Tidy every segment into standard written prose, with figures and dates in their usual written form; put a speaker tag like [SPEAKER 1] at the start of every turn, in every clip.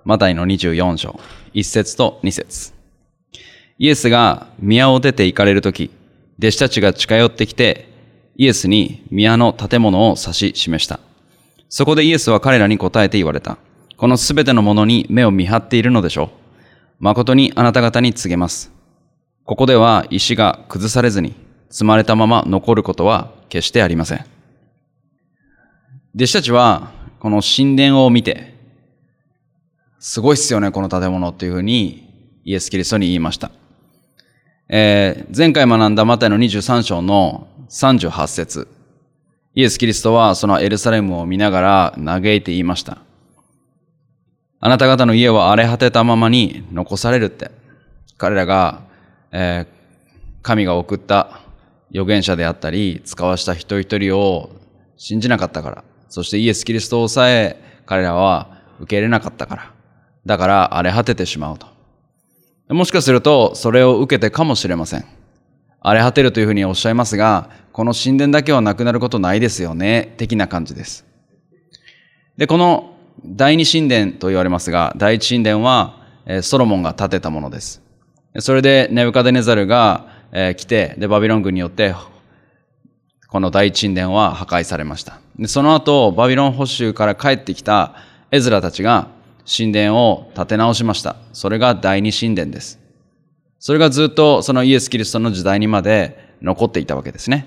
[SPEAKER 1] マタイの24章、1節と2節。イエスが宮を出て行かれるとき、弟子たちが近寄ってきて、イエスに宮の建物を指し示した。そこでイエスは彼らに答えて言われた。このすべてのものに目を見張っているのでしょう。誠にあなた方に告げます。ここでは石が崩されずに積まれたまま残ることは決してありません。弟子たちはこの神殿を見て、すごいっすよね、この建物っていうふうにイエス・キリストに言いました。前回学んだマタイの23章の38節。イエス・キリストはそのエルサレムを見ながら嘆いて言いました。あなた方の家は荒れ果てたままに残されるって。彼らが、神が送った預言者であったり、使わした一人一人を信じなかったから。そしてイエス・キリストをさえ彼らは受け入れなかったから。だから荒れ果ててしまうと。もしかするとそれを受けてかもしれません。荒れ果てるというふうにおっしゃいますが、この神殿だけはなくなることないですよね、的な感じです。で、この第二神殿と言われますが、第一神殿はソロモンが建てたものです。それでネブカデネザルが来て、でバビロン軍によってこの第一神殿は破壊されました。でその後バビロン捕囚から帰ってきたエズラたちが神殿を建て直しました。それが第二神殿です。それがずっとそのイエス・キリストの時代にまで残っていたわけですね。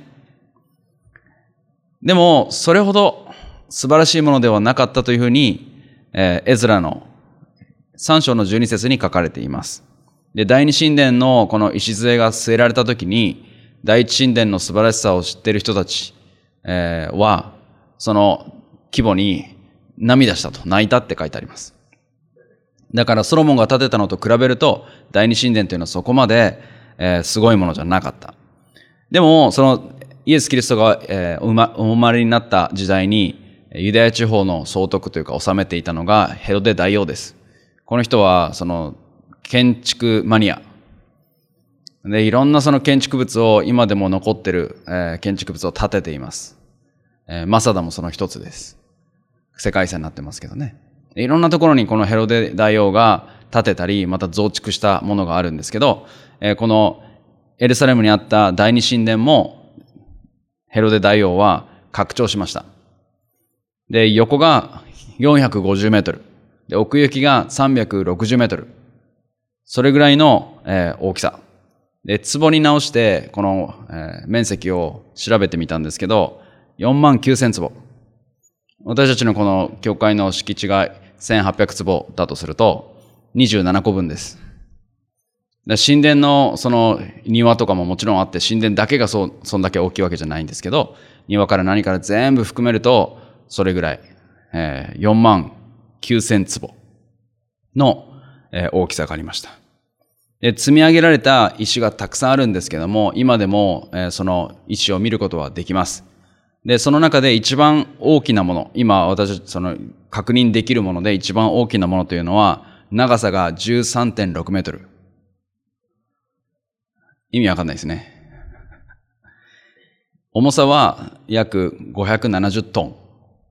[SPEAKER 1] でもそれほど素晴らしいものではなかったというふうにエズラの3章の12節に書かれています。で、第二神殿のこの礎が据えられたときに、第一神殿の素晴らしさを知っている人たちはその規模に涙したと、泣いたって書いてあります。だからソロモンが建てたのと比べると第二神殿というのはそこまで、すごいものじゃなかった。でもそのイエス・キリストが、お生まれになった時代にユダヤ地方の総督というか治めていたのがヘロデ大王です。この人はその建築マニアで、いろんなその建築物を今でも残っている、建築物を建てています。マサダもその一つです。世界遺産になってますけどね。いろんなところにこのヘロデ大王が建てたり、また増築したものがあるんですけど、このエルサレムにあった第二神殿もヘロデ大王は拡張しました。で、横が450メートル。で、奥行きが360メートル。それぐらいの、大きさ。で、坪に直してこの、面積を調べてみたんですけど、49,000坪。私たちのこの教会の敷地が1800坪だとすると27個分です。神殿のその庭とかももちろんあって、神殿だけがそんだけ大きいわけじゃないんですけど、庭から何から全部含めるとそれぐらい、49,000坪の、大きさがありました。で、積み上げられた石がたくさんあるんですけども、今でも、その石を見ることはできます。で、その中で一番大きなもの、今私その確認できるもので一番大きなものというのは、長さが 13.6 メートル。意味わかんないですね。重さは約570トン。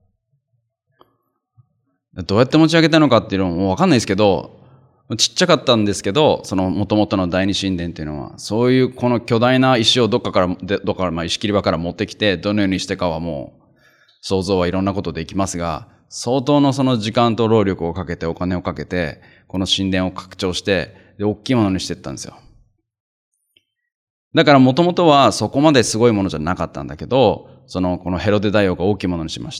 [SPEAKER 1] どうやって持ち上げたのかっていうのもわかんないですけど、ちっちゃかったんですけど、その元々の第二神殿っていうのは、そういうこの巨大な石をどっかから石切り場から持ってきて、どのようにしてかはもう、想像はいろんなことできますが、相当のその時間と労力をかけて、お金をかけて、この神殿を拡張して、で、大きいものにしていったんですよ。だから元々はそこまですごいものじゃなかったんだけど、このヘロデ大王が大きいものにしました。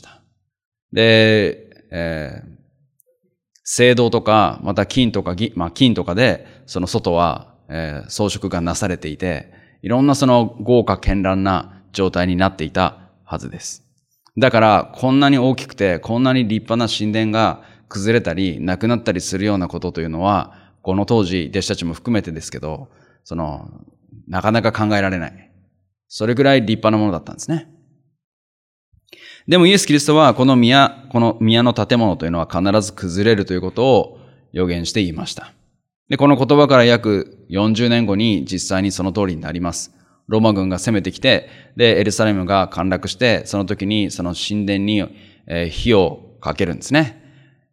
[SPEAKER 1] で、青銅とか、また金とか金とかで、その外は、装飾がなされていて、いろんなその豪華絢爛な状態になっていたはずです。だから、こんなに大きくて、こんなに立派な神殿が崩れたり、なくなったりするようなことというのは、この当時、弟子たちも含めてですけど、なかなか考えられない。それぐらい立派なものだったんですね。でもイエス・キリストはこの宮の建物というのは必ず崩れるということを予言して言いました。で、この言葉から約40年後に実際にその通りになります。ローマ軍が攻めてきて、で、エルサレムが陥落して、その時にその神殿に火をかけるんですね。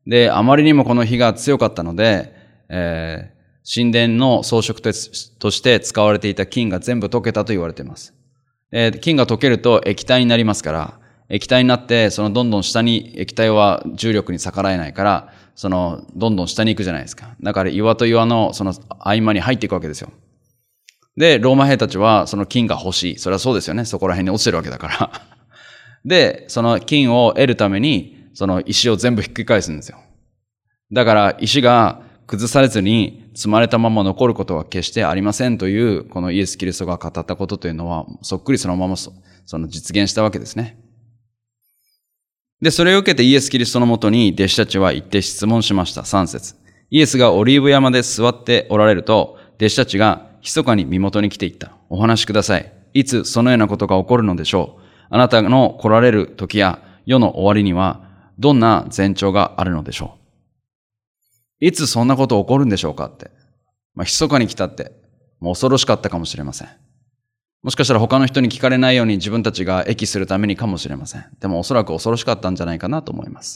[SPEAKER 1] で、あまりにもこの火が強かったので、神殿の装飾として使われていた金が全部溶けたと言われています。金が溶けると液体になりますから、液体になって、どんどん下に、液体は重力に逆らえないから、どんどん下に行くじゃないですか。だから岩と岩の合間に入っていくわけですよ。で、ローマ兵たちはその金が欲しい。それはそうですよね。そこら辺に落ちてるわけだから。で、その金を得るために、その石を全部ひっくり返すんですよ。だから石が崩されずに積まれたまま残ることは決してありませんという、このイエス・キリストが語ったことというのは、そっくりそのまま実現したわけですね。で、それを受けてイエス・キリストのもとに弟子たちは行って質問しました。3節。イエスがオリーブ山で座っておられると、弟子たちが密かに身元に来ていった。お話しください。いつそのようなことが起こるのでしょう。あなたの来られる時や世の終わりにはどんな前兆があるのでしょう。いつそんなこと起こるんでしょうかって。密かに来たって、もう恐ろしかったかもしれません。もしかしたら他の人に聞かれないように自分たちが益するためにかもしれません。でもおそらく恐ろしかったんじゃないかなと思います。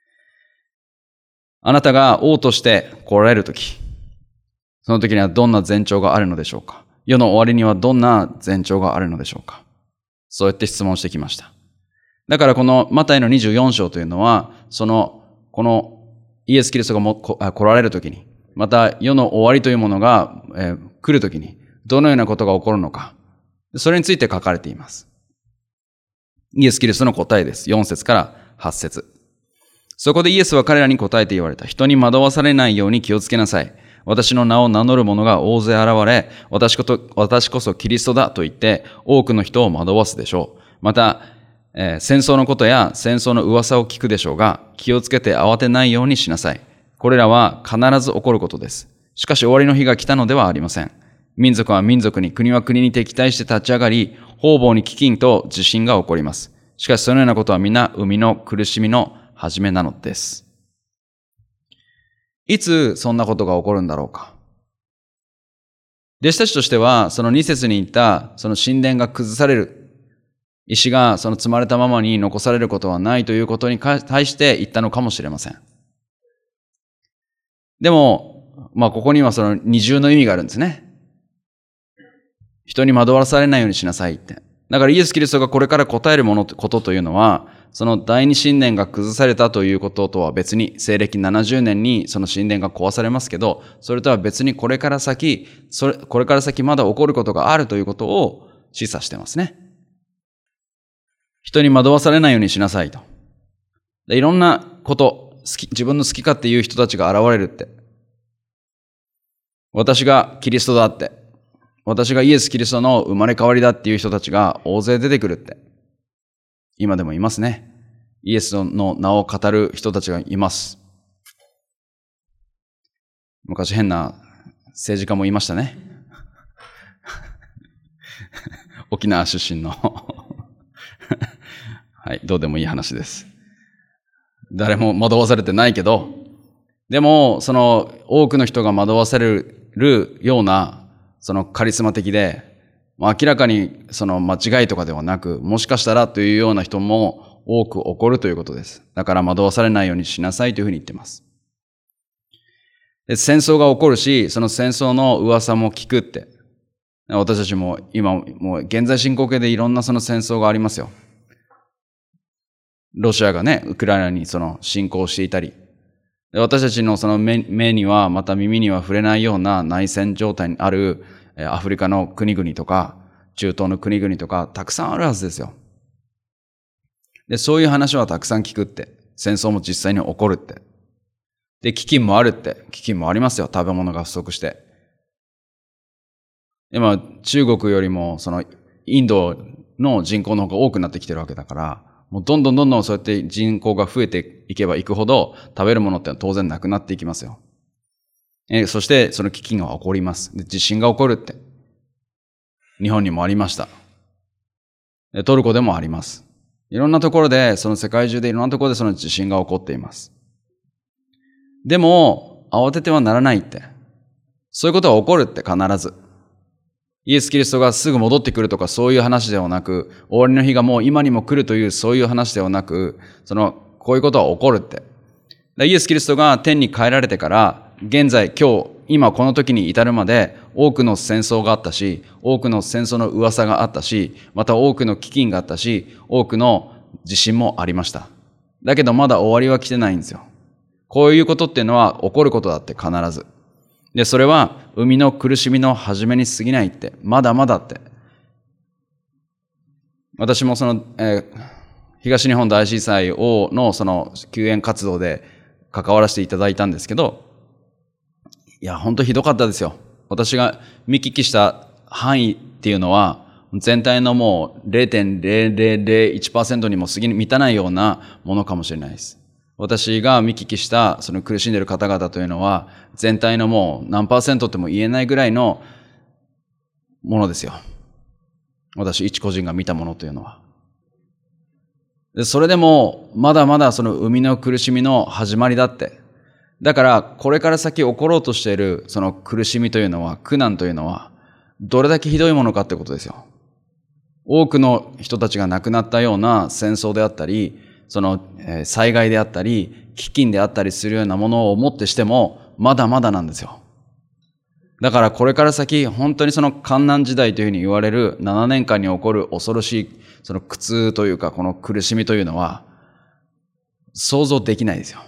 [SPEAKER 1] あなたが王として来られるとき、その時にはどんな前兆があるのでしょうか。世の終わりにはどんな前兆があるのでしょうか。そうやって質問してきました。だからこのマタイの24章というのは、このイエス・キリストが来られるときに、また世の終わりというものが、来るときに、どのようなことが起こるのか、それについて書かれています。イエス・キリストの答えです。4節から8節。そこでイエスは彼らに答えて言われた。人に惑わされないように気をつけなさい。私の名を名乗る者が大勢現れ、私こそキリストだと言って、多くの人を惑わすでしょう。また、戦争のことや戦争の噂を聞くでしょうが、気をつけて慌てないようにしなさい。これらは必ず起こることです。しかし終わりの日が来たのではありません。民族は民族に、国は国に敵対して立ち上がり、方々に飢饉と地震が起こります。しかしそのようなことは皆生みの苦しみの始めなのです。いつそんなことが起こるんだろうか。弟子たちとしては、その2節に言ったその神殿が崩される、石が積まれたままに残されることはないということに対して言ったのかもしれません。でも、ここには二重の意味があるんですね。人に惑わされないようにしなさいって。だからイエス・キリストがこれから答えることというのは、その第二神殿が崩されたということとは別に、西暦70年にその神殿が壊されますけど、それとは別にこれから先まだ起こることがあるということを示唆してますね。人に惑わされないようにしなさいと。いろんなこと、自分の好き勝手言う人たちが現れるって。私がキリストだって。私がイエス・キリストの生まれ変わりだっていう人たちが大勢出てくるって。今でもいますね。イエスの名を語る人たちがいます。昔変な政治家もいましたね。沖縄出身の。はい、どうでもいい話です。誰も惑わされてないけど、でも、多くの人が惑わされるような、カリスマ的で、明らかに間違いとかではなく、もしかしたらというような人も多く起こるということです。だから惑わされないようにしなさいというふうに言っています。で、戦争が起こるし、その戦争の噂も聞くって。私たちも今、もう現在進行形でいろんな戦争がありますよ。ロシアがね、ウクライナに侵攻していたり、私たちの目には、また耳には触れないような内戦状態にあるアフリカの国々とか、中東の国々とか、たくさんあるはずですよ。で、そういう話はたくさん聞くって。戦争も実際に起こるって。で、飢饉もあるって。飢饉もありますよ。食べ物が不足して。今、中国よりも、インドの人口の方が多くなってきてるわけだから、もうどんどんそうやって人口が増えていけばいくほど、食べるものって当然なくなっていきますよ。そして、その飢饉が起こります。で、地震が起こるって。日本にもありました。トルコでもあります。いろんなところで、世界中でいろんなところで地震が起こっています。でも、慌ててはならないって。そういうことが起こるって必ず。イエス・キリストがすぐ戻ってくるとかそういう話ではなく、終わりの日がもう今にも来るというそういう話ではなく、こういうことは起こるって。 イエス・キリストが天に帰られてから、現在、今この時に至るまで多くの戦争があったし、多くの戦争の噂があったし、また多くの飢饉があったし、多くの地震もありました。だけどまだ終わりは来てないんですよ。こういうことっていうのは起こることだって必ず。で、それは生みの苦しみの始めに過ぎないって、まだまだって。私も東日本大震災のその救援活動で関わらせていただいたんですけど、いや、本当ひどかったですよ。私が見聞きした範囲っていうのは、全体のもう 0.0001% にも満たないようなものかもしれないです。私が見聞きしたその苦しんでいる方々というのは、全体のもう何%っても言えないぐらいのものですよ。私一個人が見たものというのは。で、それでもまだまだその生みの苦しみの始まりだって。だからこれから先起ころうとしているその苦しみというのは、苦難というのはどれだけひどいものかってことですよ。多くの人たちが亡くなったような戦争であったり、その災害であったり、飢饉であったりするようなものをもってしてもまだまだなんですよ。だからこれから先本当にその患難時代というふうに言われる7年間に起こる恐ろしいその苦痛というかこの苦しみというのは想像できないですよ。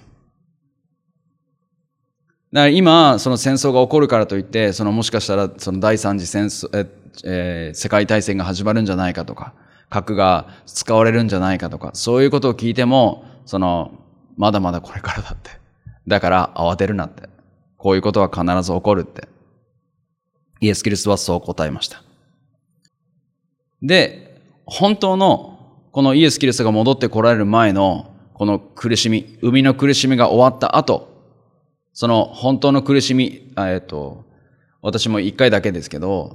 [SPEAKER 1] だから今その戦争が起こるからといってもしかしたらその第三次世界大戦が始まるんじゃないかとか核が使われるんじゃないかとかそういうことを聞いてもまだまだこれからだって。だから慌てるなって。こういうことは必ず起こるって。イエス・キリストはそう答えました。で、本当のこのイエス・キリストが戻ってこられる前のこの苦しみ、生みの苦しみが終わった後、その本当の苦しみ、私も一回だけですけど、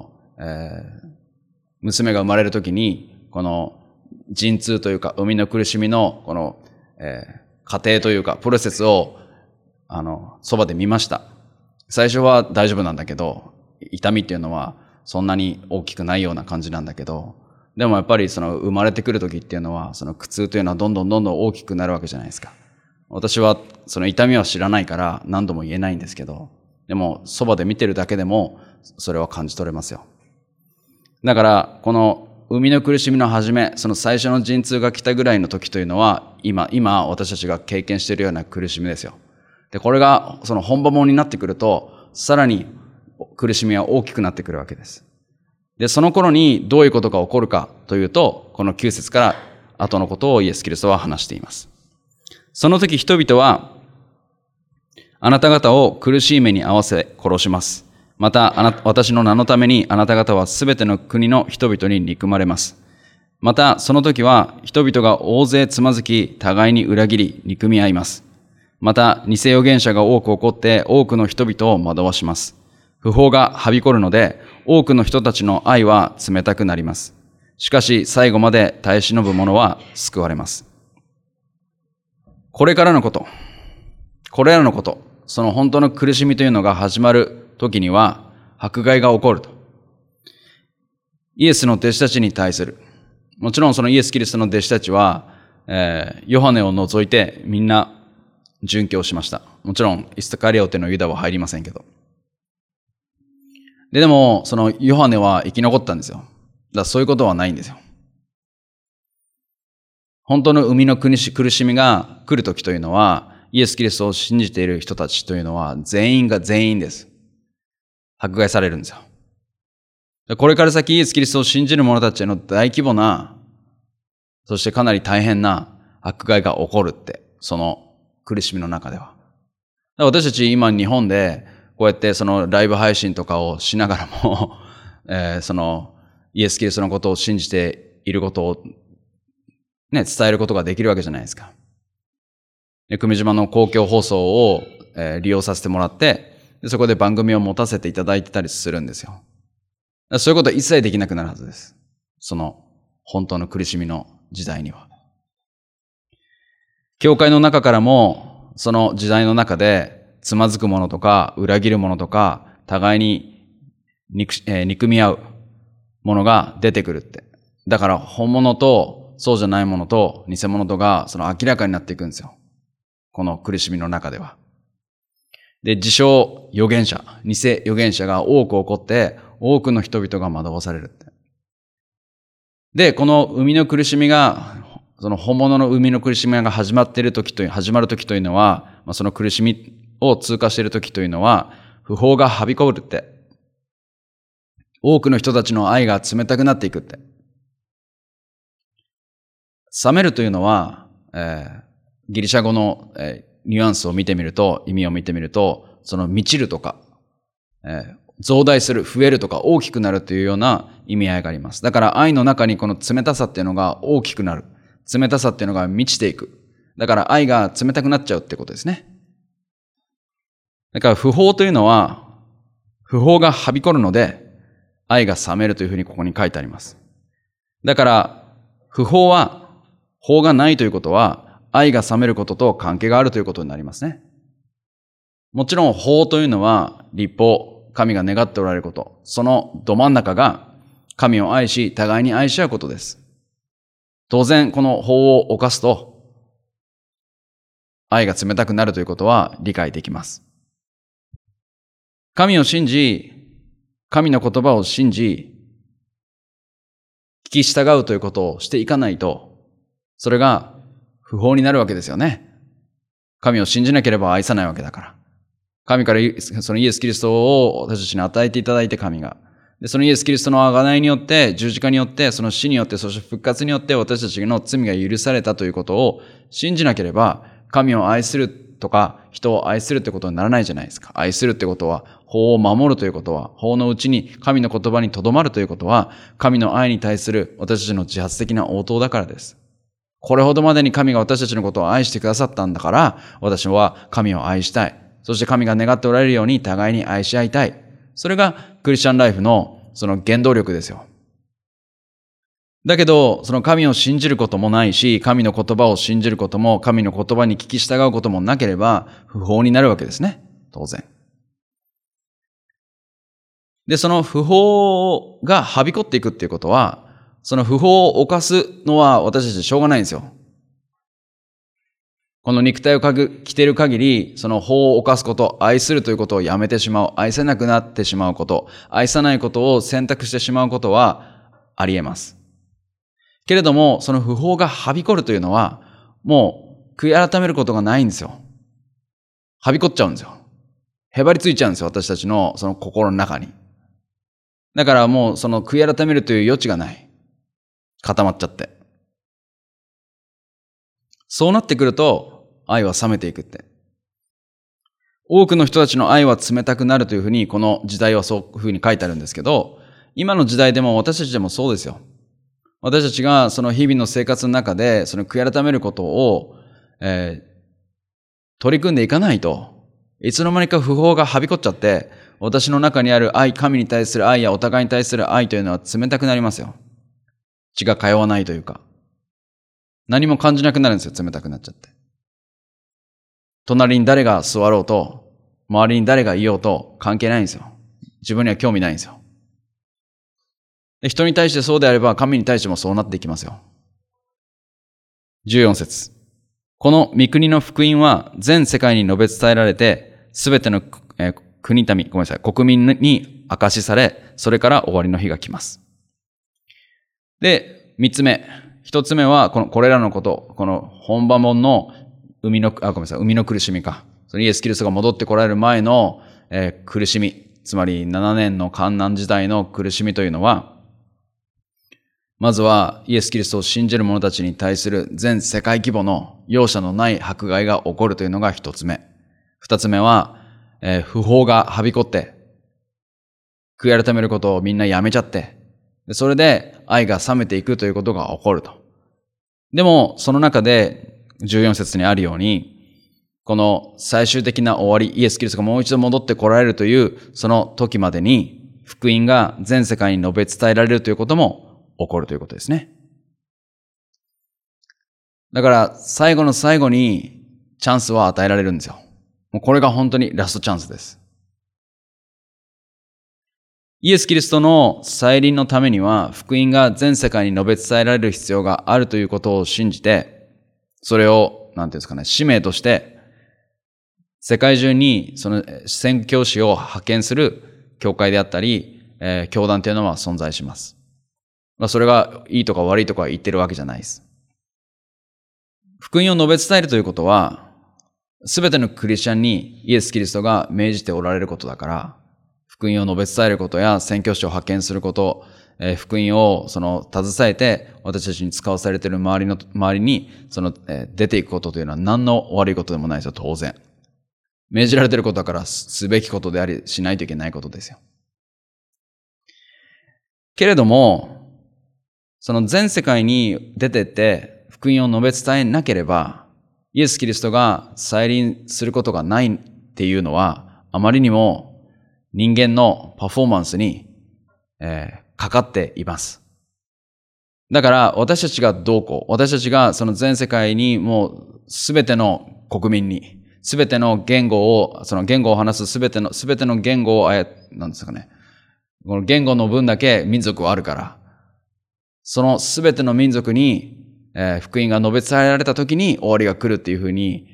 [SPEAKER 1] 娘が生まれるときに、この陣痛というか、生みの苦しみのこの、過程というか、プロセスを、そばで見ました。最初は大丈夫なんだけど、痛みっていうのはそんなに大きくないような感じなんだけど、でもやっぱり生まれてくる時っていうのは、その苦痛というのはどんどん大きくなるわけじゃないですか。私はその痛みは知らないから何度も言えないんですけど、でもそばで見てるだけでもそれは感じ取れますよ。だからこの生みの苦しみの始め、その最初の陣痛が来たぐらいの時というのは、今私たちが経験しているような苦しみですよ。で、これがその本場ものになってくると、さらに苦しみは大きくなってくるわけです。で、その頃にどういうことが起こるかというと、この9節から後のことをイエス・キリストは話しています。その時人々は、あなた方を苦しい目に遭わせ殺します。また、私の名のためにあなた方はすべての国の人々に憎まれます。また、その時は人々が大勢つまずき、互いに裏切り、憎み合います。また、偽預言者が多く起こって多くの人々を惑わします。不法がはびこるので、多くの人たちの愛は冷たくなります。しかし、最後まで耐え忍ぶ者は救われます。これらのこと、その本当の苦しみというのが始まる時には、迫害が起こると。イエスの弟子たちに対する。もちろんそのイエス・キリストの弟子たちは、ヨハネを除いてみんな殉教しました。もちろんイスカリオテのユダは入りませんけど。でも、そのヨハネは生き残ったんですよ。だからそういうことはないんですよ。本当の生みの苦しみが来るときというのは、イエス・キリストを信じている人たちというのは全員が全員です。迫害されるんですよ。これから先イエス・キリストを信じる者たちへの大規模な、そしてかなり大変な迫害が起こるって、その苦しみの中では。私たち今日本でこうやってそのライブ配信とかをしながらも、そのイエス・キリストのことを信じていることをね、伝えることができるわけじゃないですか。久米島の公共放送を、利用させてもらって、そこで番組を持たせていただいてたりするんですよ。そういうことは一切できなくなるはずです。その本当の苦しみの時代には。教会の中からも、その時代の中でつまずくものとか、裏切るものとか、互いに憎み合うものが出てくるって。だから本物とそうじゃないものと偽物とがその明らかになっていくんですよ。 この苦しみの中では。で、自称預言者、偽預言者が多く起こって、多くの人々が惑わされるって。で、この生みの苦しみが、その本物の生みの苦しみが始まる時というのは、その苦しみを通過している時というのは、不法がはびこるって。多くの人たちの愛が冷たくなっていくって。冷めるというのは、ギリシャ語の、ニュアンスを見てみると、意味を見てみると、その満ちるとか、増大する、増えるとか大きくなるというような意味合いがあります。だから愛の中にこの冷たさっていうのが大きくなる。冷たさっていうのが満ちていく。だから愛が冷たくなっちゃうってことですね。だから不法というのは、不法がはびこるので、愛が冷めるというふうにここに書いてあります。だから、不法は、法がないということは、愛が冷めることと関係があるということになりますね。もちろん法というのは、律法、神が願っておられること、そのど真ん中が、神を愛し、互いに愛し合うことです。当然、この法を犯すと、愛が冷たくなるということは理解できます。神を信じ、神の言葉を信じ、聞き従うということをしていかないと、それが不法になるわけですよね。神を信じなければ愛さないわけだから。神からそのイエス・キリストを私たちに与えていただいて神が。で、そのイエス・キリストの贖いによって、十字架によって、その死によって、そして復活によって私たちの罪が許されたということを信じなければ、神を愛するとか、人を愛するってことにならないじゃないですか。愛するってことは、法を守るということは、法のうちに神の言葉に留まるということは、神の愛に対する私たちの自発的な応答だからです。これほどまでに神が私たちのことを愛してくださったんだから、私は神を愛したい。そして神が願っておられるように互いに愛し合いたい。それがクリスチャンライフのその原動力ですよ。だけど、その神を信じることもないし、神の言葉を信じることも、神の言葉に聞き従うこともなければ、不法になるわけですね。当然。で、その不法がはびこっていくっていうことは、その不法を犯すのは私たちしょうがないんですよ。この肉体を着ている限り、その法を犯すこと、愛するということをやめてしまう、愛せなくなってしまうこと、愛さないことを選択してしまうことはあり得ます。けれども、その不法がはびこるというのは、もう悔い改めることがないんですよ。はびこっちゃうんですよ。へばりついちゃうんですよ、私たちのその心の中に。だからもうその悔い改めるという余地がない。固まっちゃって。そうなってくると、愛は冷めていくって。多くの人たちの愛は冷たくなるというふうに、この時代はそういうふうに書いてあるんですけど、今の時代でも私たちでもそうですよ。私たちがその日々の生活の中で、その悔い改めることを、取り組んでいかないと、いつの間にか不法がはびこっちゃって、私の中にある愛、神に対する愛やお互いに対する愛というのは冷たくなりますよ。血が通わないというか。何も感じなくなるんですよ、冷たくなっちゃって。隣に誰が座ろうと、周りに誰がいようと関係ないんですよ。自分には興味ないんですよ。で、人に対してそうであれば、神に対してもそうなっていきますよ。14節。この御国の福音は全世界に述べ伝えられて、すべての国民に証しされ、それから終わりの日が来ます。で、一つ目は、これらのこと、この本場門の生みの苦しみか。そのイエス・キリストが戻ってこられる前の、苦しみ、つまり7年の患難時代の苦しみというのは、まずはイエス・キリストを信じる者たちに対する全世界規模の容赦のない迫害が起こるというのが一つ目。二つ目は、不法がはびこって、悔い改めることをみんなやめちゃって、それで愛が冷めていくということが起こると。でも、その中で14節にあるように、この最終的な終わり、イエス・キリストがもう一度戻って来られるというその時までに、福音が全世界に述べ伝えられるということも起こるということですね。だから最後の最後にチャンスは与えられるんですよ。もうこれが本当にラストチャンスです。イエス・キリストの再臨のためには福音が全世界に述べ伝えられる必要があるということを信じて、それを、使命として世界中にその宣教師を派遣する教会であったり、教団というのは存在します。それがいいとか悪いとか言ってるわけじゃないです。福音を述べ伝えるということは、すべてのクリスチャンにイエス・キリストが命じておられることだから、福音を述べ伝えることや宣教師を派遣すること、福音を携えて私たちに使わされている周りに出ていくことというのは何の悪いことでもないですよ、当然。命じられていることだからすべきことであり、しないといけないことですよ。けれども、その全世界に出てって福音を述べ伝えなければ、イエス・キリストが再臨することがないっていうのは、あまりにも人間のパフォーマンスに、かかっています。だから私たちが私たちがその全世界にもうすべての国民に、すべての言語を、その言語を話すすべての言語を、なんですかね。この言語の分だけ民族はあるから、そのすべての民族に、福音が述べ伝えられたときに終わりが来るっていうふうに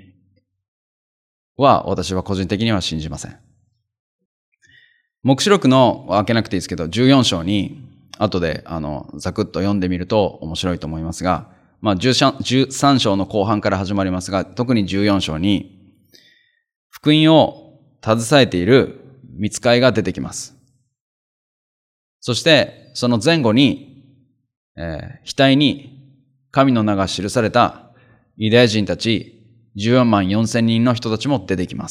[SPEAKER 1] 私は個人的には信じません。黙示録の開けなくていいですけど、14章に、後で、ざくっと読んでみると面白いと思いますが、13章の後半から始まりますが、特に14章に、福音を携えている御使いが出てきます。そして、その前後に、額に神の名が記されたユダヤ人たち14万4千人の人たちも出てきます。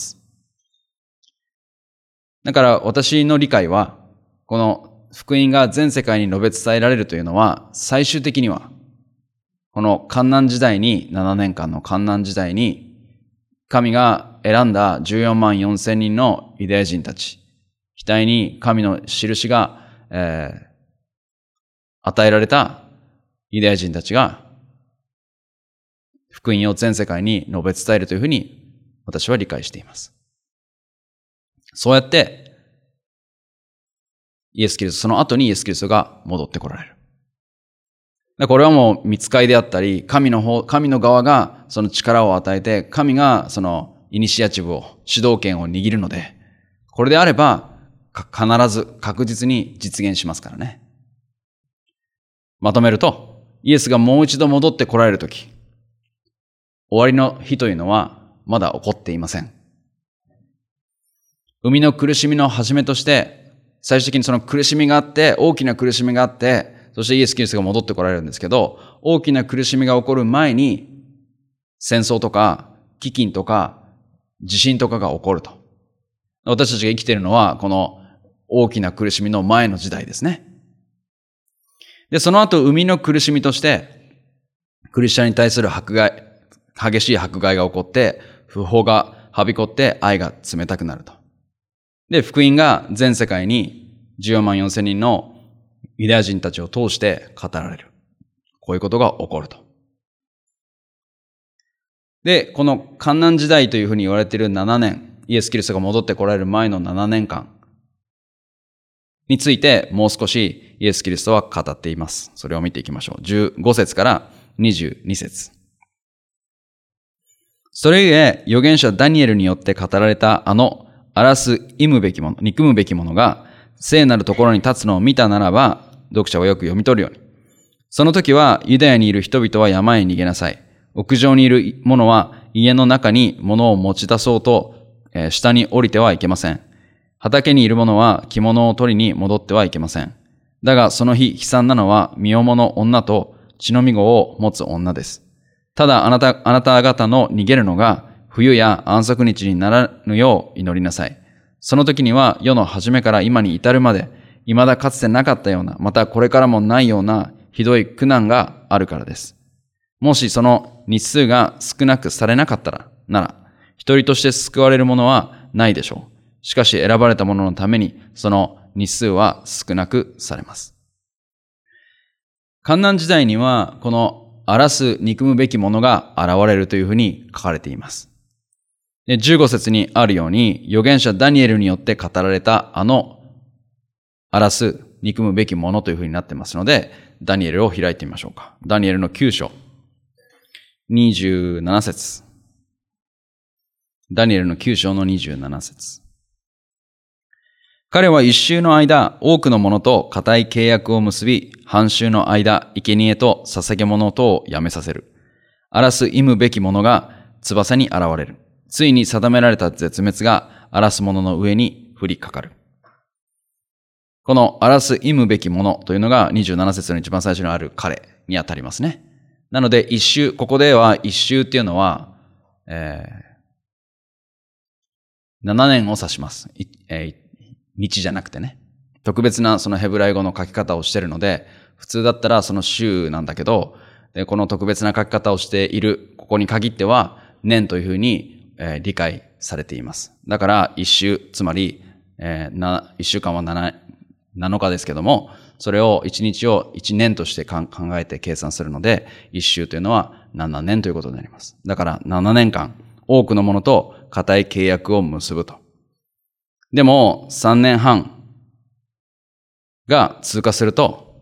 [SPEAKER 1] だから私の理解は、この福音が全世界に述べ伝えられるというのは、最終的には、この患難時代に、7年間の患難時代に、神が選んだ14万4千人のユダヤ人たち、額に神の印が、与えられたユダヤ人たちが、福音を全世界に述べ伝えるというふうに私は理解しています。そうやって、その後にイエス・キリストが戻ってこられる。これはもう御使いであったり、神の側がその力を与えて、神がそのイニシアチブを、主導権を握るので、これであれば必ず確実に実現しますからね。まとめると、イエスがもう一度戻ってこられるとき、終わりの日というのはまだ起こっていません。生みの苦しみの始めとして、最終的にその苦しみがあって、大きな苦しみがあって、そしてイエス・キリストが戻ってこられるんですけど、大きな苦しみが起こる前に、戦争とか飢饉とか地震とかが起こると。私たちが生きているのは、この大きな苦しみの前の時代ですね。で、その後、生みの苦しみとして、クリスチャンに対する激しい迫害が起こって、不法がはびこって愛が冷たくなると。で、福音が全世界に14万4千人のユダヤ人たちを通して語られる。こういうことが起こると。で、この患難時代というふうに言われている7年、イエス・キリストが戻ってこられる前の7年間についてもう少しイエス・キリストは語っています。それを見ていきましょう。15節から22節。それゆえ、預言者ダニエルによって語られた荒らす憎むべきものが聖なるところに立つのを見たならば、読者はよく読み取るように。その時はユダヤにいる人々は山へ逃げなさい。屋上にいる者は家の中に物を持ち出そうと、下に降りてはいけません。畑にいる者は着物を取りに戻ってはいけません。だがその日悲惨なのは身重の女と血のみ子を持つ女です。ただあなた方の逃げるのが冬や安息日にならぬよう祈りなさい。その時には世の初めから今に至るまで、未だかつてなかったような、またこれからもないようなひどい苦難があるからです。もしその日数が少なくされなかったなら、一人として救われるものはないでしょう。しかし選ばれた者のために、その日数は少なくされます。患難時代には、この荒らす憎むべきものが現れるというふうに書かれています。で、15節にあるように、預言者ダニエルによって語られた荒らす憎むべきものというふうになってますので、ダニエルを開いてみましょうか。ダニエルの9章、27節。 ダニエルの9章の27節。彼は一週の間、多くの者と固い契約を結び、半週の間、生贄と捧げ物とをやめさせる。荒らす忌むべき者が翼に現れる。ついに定められた絶滅が荒らす者の上に降りかかる。この荒らす忌むべき者というのが27節の一番最初にある彼にあたりますね。なので一週、ここでは一週っていうのは、7年を指します。日じゃなくてね。特別なそのヘブライ語の書き方をしているので、普通だったらその週なんだけど、この特別な書き方をしている、ここに限っては年というふうに理解されています。だから一週、つまり一週間は7日ですけども、それを1日を1年として考えて計算するので、一週というのは7年ということになります。だから7年間、多くの者と固い契約を結ぶと。でも3年半が通過すると、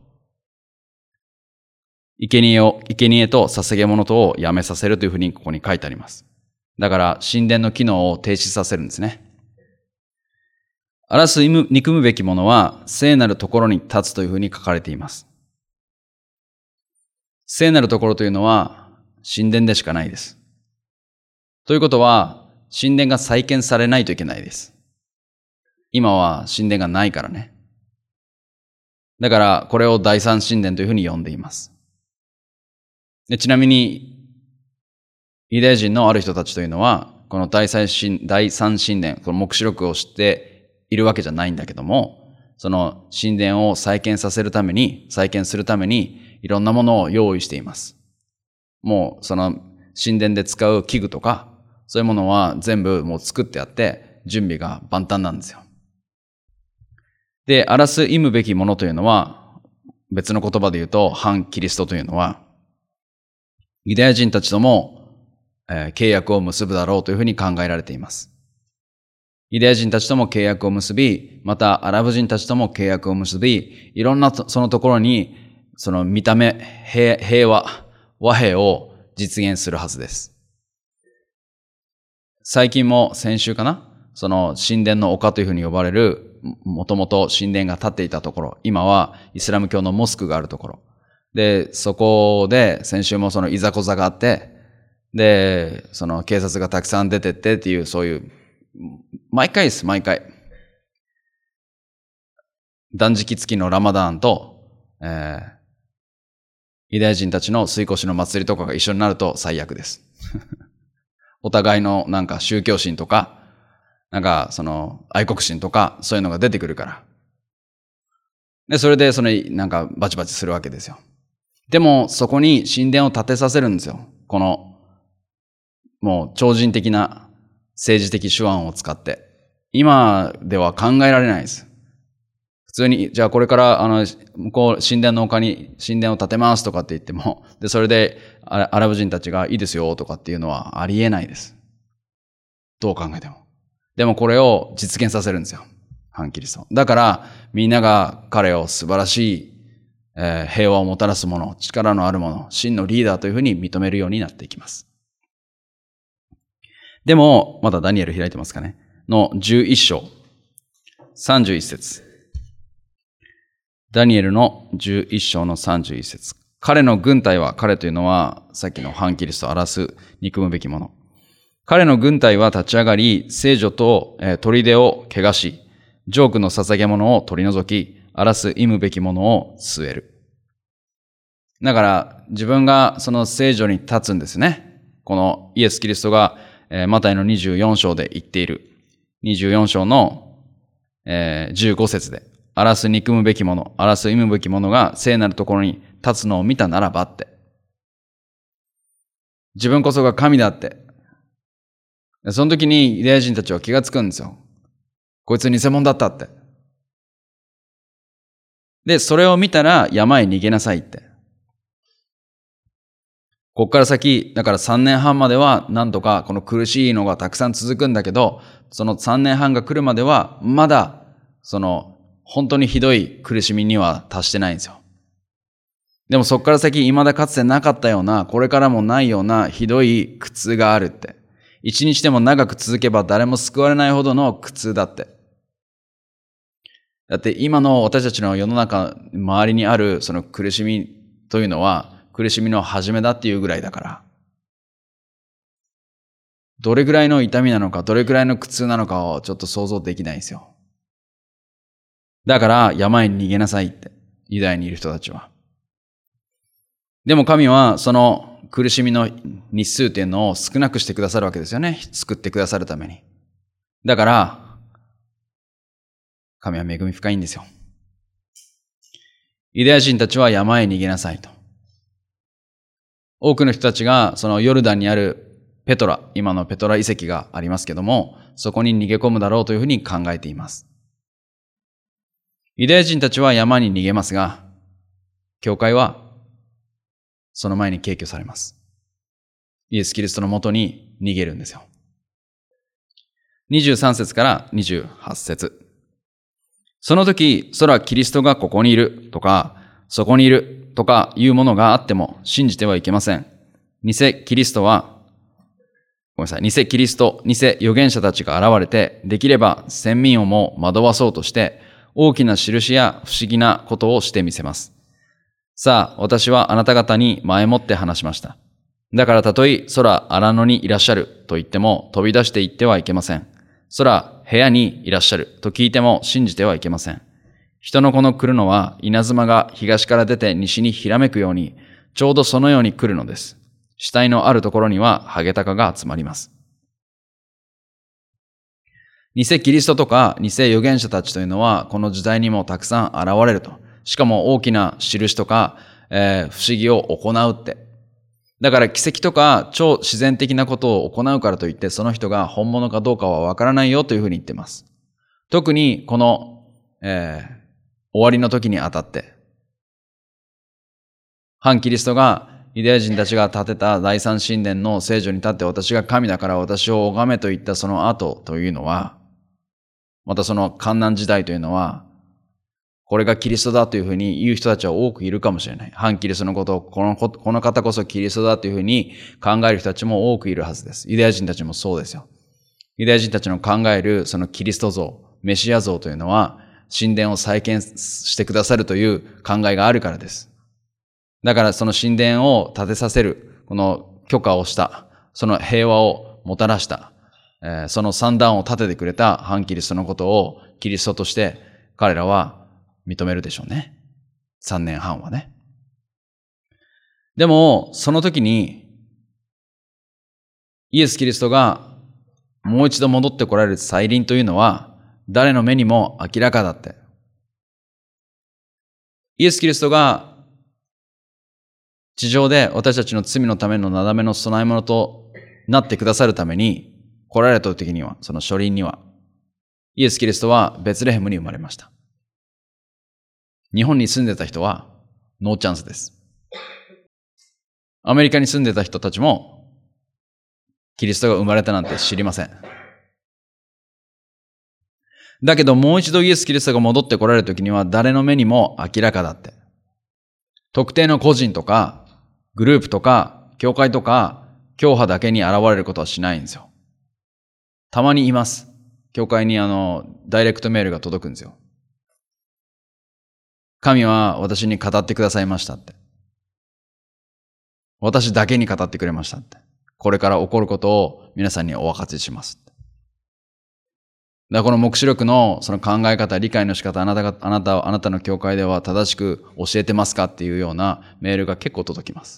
[SPEAKER 1] 生贄と捧げ物とをやめさせるというふうにここに書いてあります。だから神殿の機能を停止させるんですね。荒らす憎むべき者は聖なるところに立つというふうに書かれています。聖なるところというのは神殿でしかないです。ということは神殿が再建されないといけないです。今は神殿がないからね。だからこれを第三神殿というふうに呼んでいます。でちなみにユダヤ人のある人たちというのはこの第三神殿、この黙示録を知っているわけじゃないんだけども、その神殿を再建するためにいろんなものを用意しています。もうその神殿で使う器具とかそういうものは全部もう作ってあって準備が万端なんですよ。で、荒らす忌むべきものというのは、別の言葉で言うと、反キリストというのは、ユダヤ人たちとも、契約を結ぶだろうというふうに考えられています。ユダヤ人たちとも契約を結び、またアラブ人たちとも契約を結び、いろんなそのところに、その見た目、平和、和平を実現するはずです。最近も先週かな、その神殿の丘というふうに呼ばれる、もともと神殿が建っていたところ、今はイスラム教のモスクがあるところ。で、そこで先週もそのいざこざがあって、で、その警察がたくさん出てってっていう、そういう、毎回。断食付きのラマダーンと、ユダヤ人たちの吸い越しの祭りとかが一緒になると最悪です。お互いのなんか宗教心とか、なんかその愛国心とかそういうのが出てくるから。で、それでそのなんかバチバチするわけですよ。でもそこに神殿を建てさせるんですよ。このもう超人的な政治的手腕を使って。今では考えられないです。普通に、じゃあこれから向こう神殿の丘に神殿を建てますとかって言っても、で、それでアラブ人たちがいいですよとかっていうのはありえないです。どう考えても。でもこれを実現させるんですよ。反キリスト。だからみんなが彼を素晴らしい、平和をもたらす者、力のある者、真のリーダーというふうに認めるようになっていきます。でも、まだダニエル開いてますかね。の11章、31節。ダニエルの11章の31節。彼の軍隊は、彼というのはさっきの反キリストを荒らす憎むべき者。彼の軍隊は立ち上がり、聖女と砦を汚し、ジョークの捧げ物を取り除き、荒らす忌むべきものを据える。だから自分がその聖女に立つんですね。このイエス・キリストがマタイの24章で言っている。24章の15節で、荒らす憎むべきもの、荒らす忌むべきものが聖なるところに立つのを見たならばって。自分こそが神だって。その時にユダヤ人たちは気がつくんですよ。こいつ偽物だったって。で、それを見たら山へ逃げなさいって。こっから先、だから3年半まではなんとかこの苦しいのがたくさん続くんだけど、その3年半が来るまではまだその本当にひどい苦しみには達してないんですよ。でもそっから先未だかつてなかったような、これからもないようなひどい苦痛があるって。 一日でも長く続けば誰も救われないほどの苦痛だって。だって今の私たちの世の中、周りにあるその苦しみというのは、苦しみの始めだっていうぐらいだから。どれぐらいの痛みなのか、どれぐらいの苦痛なのかをちょっと想像できないんですよ。だから山へ逃げなさいって、ユダヤにいる人たちは。でも神はその苦しみの日数っていうのを少なくしてくださるわけですよね。救ってくださるために。だから、神は恵み深いんですよ。ユダヤ人たちは山へ逃げなさいと。多くの人たちがそのヨルダンにあるペトラ、今のペトラ遺跡がありますけども、そこに逃げ込むだろうというふうに考えています。ユダヤ人たちは山に逃げますが、教会はその前に敬虚されます。イエス・キリストのもとに逃げるんですよ。23節から28節。その時、空キリストがここにいるとか、そこにいるとかいうものがあっても信じてはいけません。偽キリスト、偽預言者たちが現れて、できれば先民をも惑わそうとして、大きな印や不思議なことをしてみせます。さあ、私はあなた方に前もって話しました。だからたとえ空荒野にいらっしゃると言っても飛び出して行ってはいけません。空部屋にいらっしゃると聞いても信じてはいけません。人の子の来るのは稲妻が東から出て西にひらめくように、ちょうどそのように来るのです。死体のあるところにはハゲタカが集まります。偽キリストとか偽預言者たちというのはこの時代にもたくさん現れると。しかも大きな印とか、不思議を行うって。だから奇跡とか超自然的なことを行うからといってその人が本物かどうかはわからないよというふうに言っています。特にこの、終わりの時にあたって、反キリストがユダヤ人たちが建てた第三神殿の聖女に立って私が神だから私を拝めと言ったその後というのは、またその患難時代というのは、これがキリストだというふうに言う人たちは多くいるかもしれない。反キリストのことをこの方こそキリストだというふうに考える人たちも多くいるはずです。ユダヤ人たちもそうですよ。ユダヤ人たちの考えるそのキリスト像、メシア像というのは神殿を再建してくださるという考えがあるからです。だからその神殿を建てさせる、この許可をした、その平和をもたらした、その算段を立ててくれた反キリストのことをキリストとして彼らは認めるでしょうね。3年半はね。でも、その時に、イエス・キリストがもう一度戻ってこられる再臨というのは、誰の目にも明らかだって。イエス・キリストが地上で私たちの罪のためのなだめの供え物となってくださるために来られた時には、その初臨には、イエス・キリストはベツレヘムに生まれました。日本に住んでた人はノーチャンスです。アメリカに住んでた人たちもキリストが生まれたなんて知りません。だけどもう一度イエス・キリストが戻ってこられる時には誰の目にも明らかだって。特定の個人とかグループとか教会とか教派だけに現れることはしないんですよ。たまにいます。教会にダイレクトメールが届くんですよ。神は私に語ってくださいましたって。私だけに語ってくれましたって。これから起こることを皆さんにお分かちしますって。だからこの黙示録のその考え方、理解の仕方、あなたの教会では正しく教えてますかっていうようなメールが結構届きます。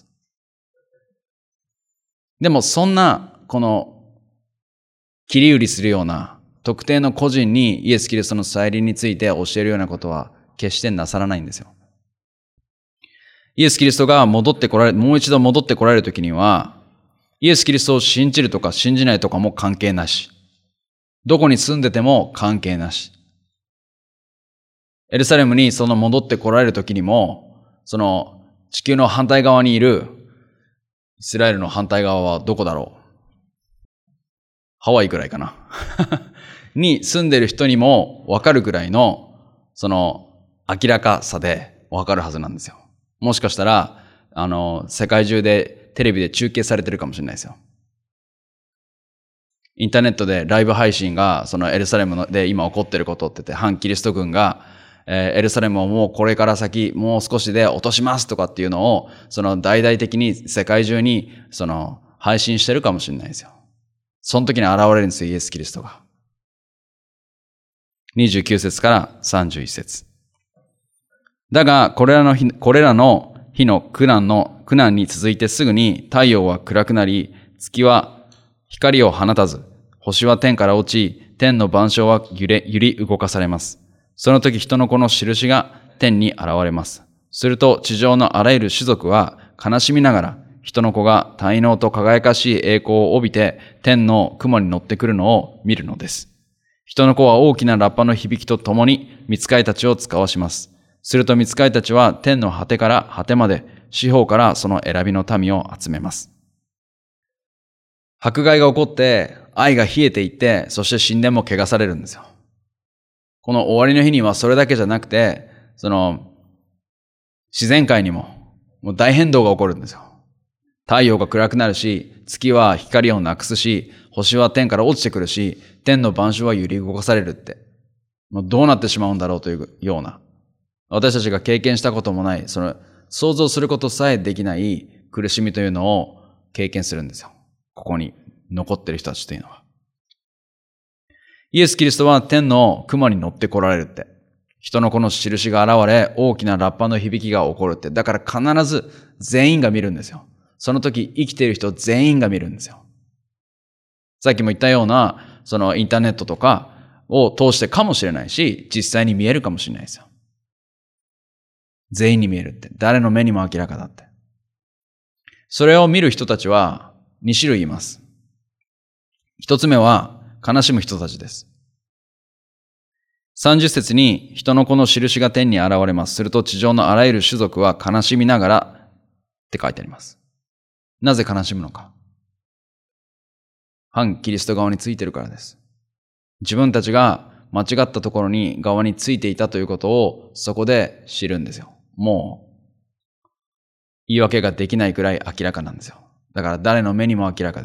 [SPEAKER 1] でもそんなこの切り売りするような特定の個人にイエス・キリストの再臨について教えるようなことは決してなさらないんですよ。イエス・キリストがもう一度戻ってこられるときには、イエス・キリストを信じるとか信じないとかも関係なし。どこに住んでても関係なし。エルサレムにその戻ってこられるときにも、その地球の反対側にいるイスラエルの反対側はどこだろう。ハワイぐらいかな。に住んでる人にもわかるぐらいのその明らかさでわかるはずなんですよ。もしかしたら、世界中でテレビで中継されてるかもしれないですよ。 インターネットでライブ配信が、そのエルサレムで今起こってることって言って、反キリスト軍が、エルサレムをもうこれから先、もう少しで落としますとかっていうのを、その大々的に世界中に、その配信してるかもしれないですよ。その時に現れるんですよ、イエス・キリストが。29節から31節。だが、これらの日の苦難に続いてすぐに太陽は暗くなり、月は光を放たず、星は天から落ち、天の万象は揺り動かされます。その時人の子の印が天に現れます。すると地上のあらゆる種族は悲しみながら、人の子が大能と輝かしい栄光を帯びて天の雲に乗ってくるのを見るのです。人の子は大きなラッパの響きとともに御使いたちを遣わします。すると御使いたちは天の果てから果てまで、四方からその選びの民を集めます。迫害が起こって愛が冷えていって、そして神殿も汚されるんですよ。この終わりの日にはそれだけじゃなくて、その自然界にも大変動が起こるんですよ。太陽が暗くなるし、月は光をなくすし、星は天から落ちてくるし、天の万象は揺り動かされるって。もうどうなってしまうんだろうというような。私たちが経験したこともない、その想像することさえできない苦しみというのを経験するんですよ。ここに残っている人たちというのは。イエス・キリストは天の雲に乗って来られるって。人の子の印が現れ、大きなラッパの響きが起こるって。だから必ず全員が見るんですよ。その時生きている人全員が見るんですよ。さっきも言ったような、そのインターネットとかを通してかもしれないし、実際に見えるかもしれないですよ。全員に見えるって。誰の目にも明らかだって。それを見る人たちは2種類います。一つ目は悲しむ人たちです。30節に人の子の印が天に現れます。すると地上のあらゆる種族は悲しみながらって書いてあります。なぜ悲しむのか。反キリスト側についているからです。自分たちが間違ったところに側についていたということをそこで知るんですよ。もう言い訳ができないくらい明らかなんですよ。だから誰の目にも明らかです。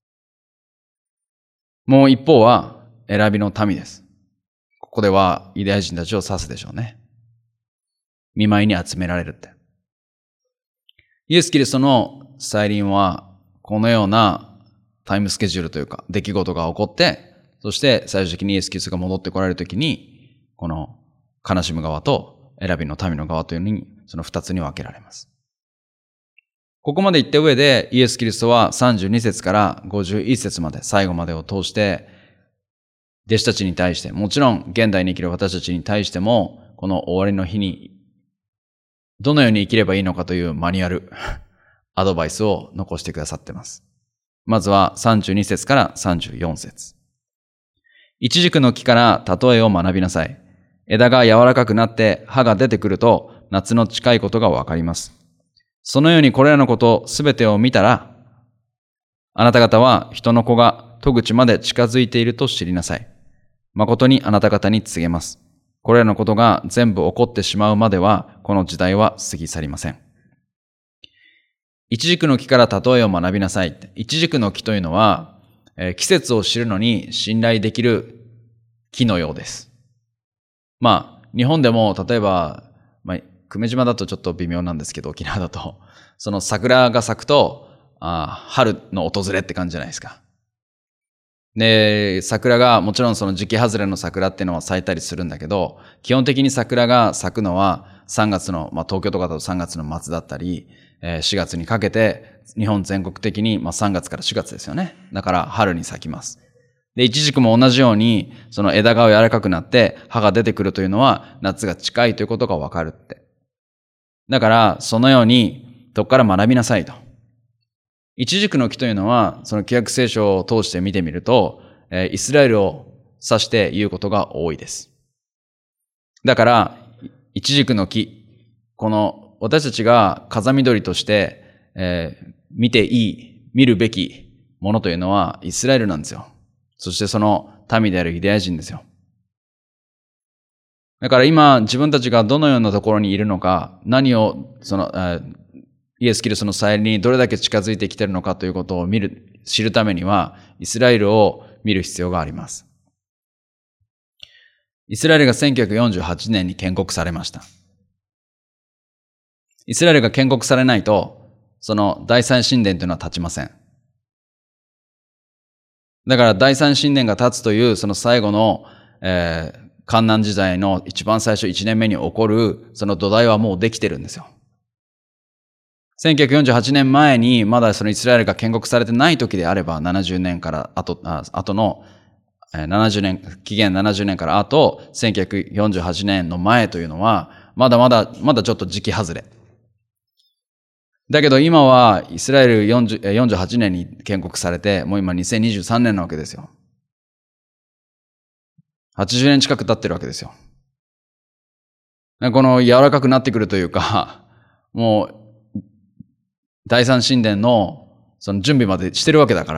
[SPEAKER 1] もう一方は選びの民です。ここではユダヤ人たちを指すでしょうね。見舞いに集められるって。イエス・キリストの再臨はこのようなタイムスケジュールというか出来事が起こって、そして最終的にイエス・キリストが戻ってこられるときに、この悲しむ側と選びの民の側というのに、その二つに分けられます。ここまで言った上で、イエス・キリストは32節から51節まで、最後までを通して、弟子たちに対して、もちろん現代に生きる私たちに対しても、この終わりの日に、どのように生きればいいのかというマニュアル、アドバイスを残してくださっています。まずは32節から34節。イチジクの木から例えを学びなさい。枝が柔らかくなって葉が出てくると夏の近いことがわかります。そのようにこれらのことすべてを見たら、あなた方は人の子が戸口まで近づいていると知りなさい。誠にあなた方に告げます。これらのことが全部起こってしまうまでは、この時代は過ぎ去りません。イチジクの木から例えを学びなさい。イチジクの木というのは、季節を知るのに信頼できる木のようです。日本でも例えば、久米島だとちょっと微妙なんですけど、沖縄だと、その桜が咲くと、春の訪れって感じじゃないですか。で、桜がもちろんその時期外れの桜っていうのは咲いたりするんだけど、基本的に桜が咲くのは3月の、東京とかだと3月の末だったり、4月にかけて日本全国的に3月から4月ですよね。だから春に咲きます。で、イチジクも同じように、その枝が柔らかくなって葉が出てくるというのは夏が近いということがわかるって。だから、そのように、どこから学びなさいと。イチジクの木というのは、その旧約聖書を通して見てみると、イスラエルを指して言うことが多いです。だから、イチジクの木、この私たちが風見鶏として、見るべきものというのはイスラエルなんですよ。そしてその民であるユダヤ人ですよ。だから今自分たちがどのようなところにいるのか、何をイエス・キリストの再臨にどれだけ近づいてきているのかということを見る、 知るためには、イスラエルを見る必要があります。イスラエルが1948年に建国されました。イスラエルが建国されないと、その第三神殿というのは立ちません。だから第三神殿が立つというその最後の、患難時代の一番最初1年目に起こるその土台はもうできてるんですよ。1948年前にまだそのイスラエルが建国されてない時であれば70年から後の70年、紀元70年から後、1948年の前というのは、まだちょっと時期外れ。だけど今はイスラエル48年に建国されて、もう今2023年なわけですよ。80年近く経ってるわけですよ。この柔らかくなってくるというか、もう、第三神殿のその準備までしてるわけだから、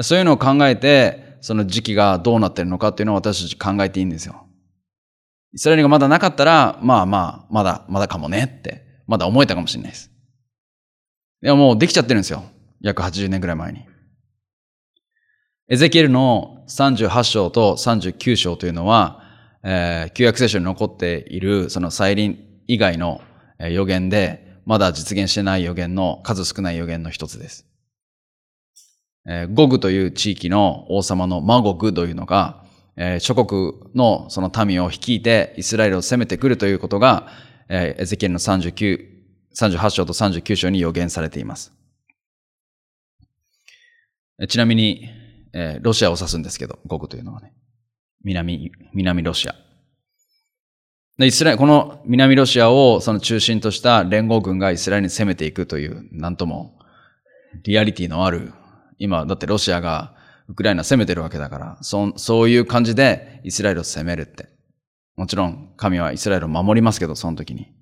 [SPEAKER 1] そういうのを考えて、その時期がどうなってるのかっていうのを私たち考えていいんですよ。イスラエルがまだなかったら、まだかもねって、まだ思えたかもしれないです。いや、もうできちゃってるんですよ。約80年ぐらい前に。エゼキエルの38章と39章というのは、旧約聖書に残っているその再臨以外の預言で、まだ実現してない預言の数少ない預言の一つです。ゴグという地域の王様のマゴグというのが、諸国のその民を率いてイスラエルを攻めてくるということが、エゼキエルの38章と39章に予言されています。ちなみに、ロシアを指すんですけど、ゴグというのはね、南ロシア。この南ロシアをその中心とした連合軍がイスラエルに攻めていくという、なんともリアリティのある、今だってロシアがウクライナ攻めてるわけだから、そういう感じでイスラエルを攻めるって。もちろん神はイスラエルを守りますけど、その時に。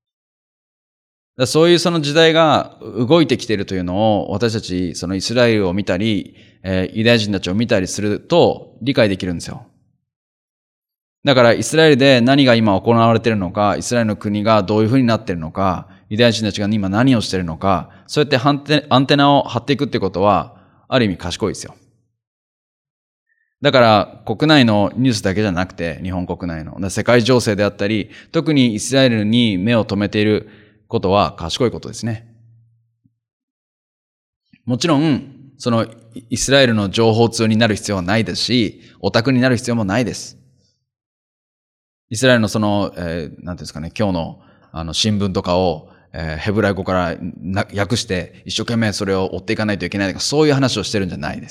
[SPEAKER 1] そういうその時代が動いてきているというのを私たちそのイスラエルを見たり、ユダヤ人たちを見たりすると理解できるんですよ。だからイスラエルで何が今行われているのか、イスラエルの国がどういうふうになっているのか、ユダヤ人たちが今何をしているのか、そうやってアンテナを張っていくってことは、ある意味賢いですよ。だから国内のニュースだけじゃなくて、日本国内の世界情勢であったり、特にイスラエルに目を留めていることは賢いことですね。もちろん、そのイスラエルの情報通になる必要はないですし、オタクになる必要もないです。イスラエルのその、なんていうんですかね、今日の新聞とかを、ヘブライ語から訳して一生懸命それを追っていかないといけないとか、そういう話をしてるんじゃないです。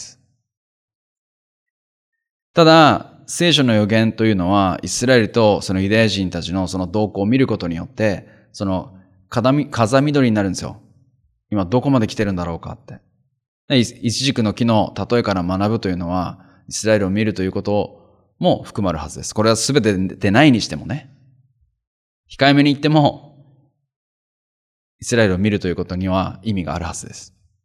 [SPEAKER 1] ただ、聖書の預言というのは、イスラエルとそのユダヤ人たちのその動向を見ることによって、その風緑になるんですよ。今どこまで来てるんだろうかって。一軸の木の例えから学ぶというのは、イスラエルを見るということも含まれるはずです。これは全てでないにしてもね。控えめに言っても、イスラエルを見るということには意味があるはずです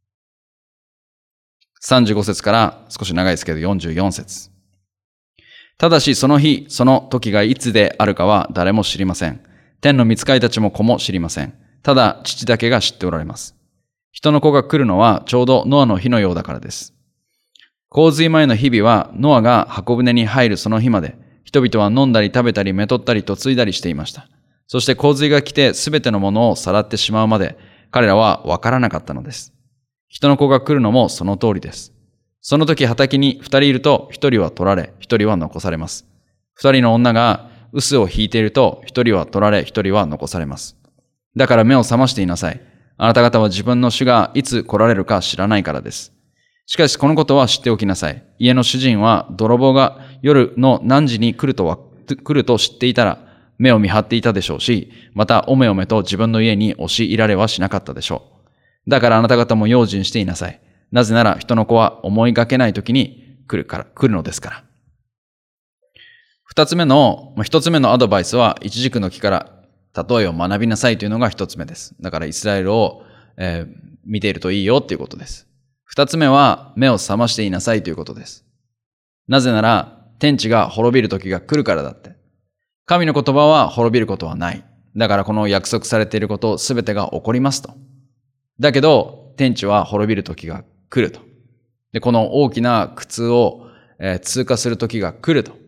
[SPEAKER 1] 。35節から少し長いですけど44節。ただしその日、その時がいつであるかは誰も知りません。天の御使いたちも子も知りません。ただ父だけが知っておられます。人の子が来るのはちょうどノアの日のようだからです。洪水前の日々はノアが箱舟に入るその日まで、人々は飲んだり食べたりめとったり嫁いだりしていました。そして洪水が来てすべてのものをさらってしまうまで、彼らはわからなかったのです。人の子が来るのもその通りです。その時畑に2人いると1人は取られ、1人は残されます。2人の女が臼を引いていると1人は取られ、1人は残されます。だから目を覚ましていなさい。あなた方は自分の主がいつ来られるか知らないからです。しかしこのことは知っておきなさい。家の主人は泥棒が夜の何時に来ると知っていたら目を見張っていたでしょうし、またおめおめと自分の家に押し入られはしなかったでしょう。だからあなた方も用心していなさい。なぜなら人の子は思いがけない時に来るのですから。一つ目のアドバイスは、一軸の木から例えを学びなさいというのが一つ目です。だからイスラエルを、見ているといいよということです。二つ目は目を覚ましていなさいということです。なぜなら天地が滅びる時が来るからだって。神の言葉は滅びることはない。だからこの約束されていることすべてが起こりますと。だけど天地は滅びる時が来ると。で、この大きな苦痛を、通過する時が来ると。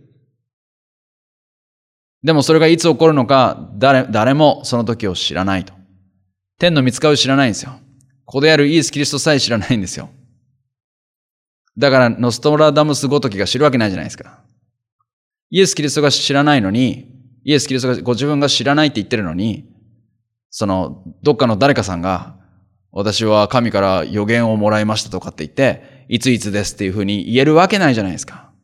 [SPEAKER 1] でもそれがいつ起こるのか、誰もその時を知らないと。天の御使いを知らないんですよ。子であるイエス・キリストさえ知らないんですよ。だからノストラダムスごときが知るわけないじゃないですか。イエス・キリストが知らないのに、イエス・キリストがご自分が知らないって言ってるのに、どっかの誰かさんが、私は神から予言をもらいましたとかって言って、いついつですっていうふうに言えるわけないじゃないですか。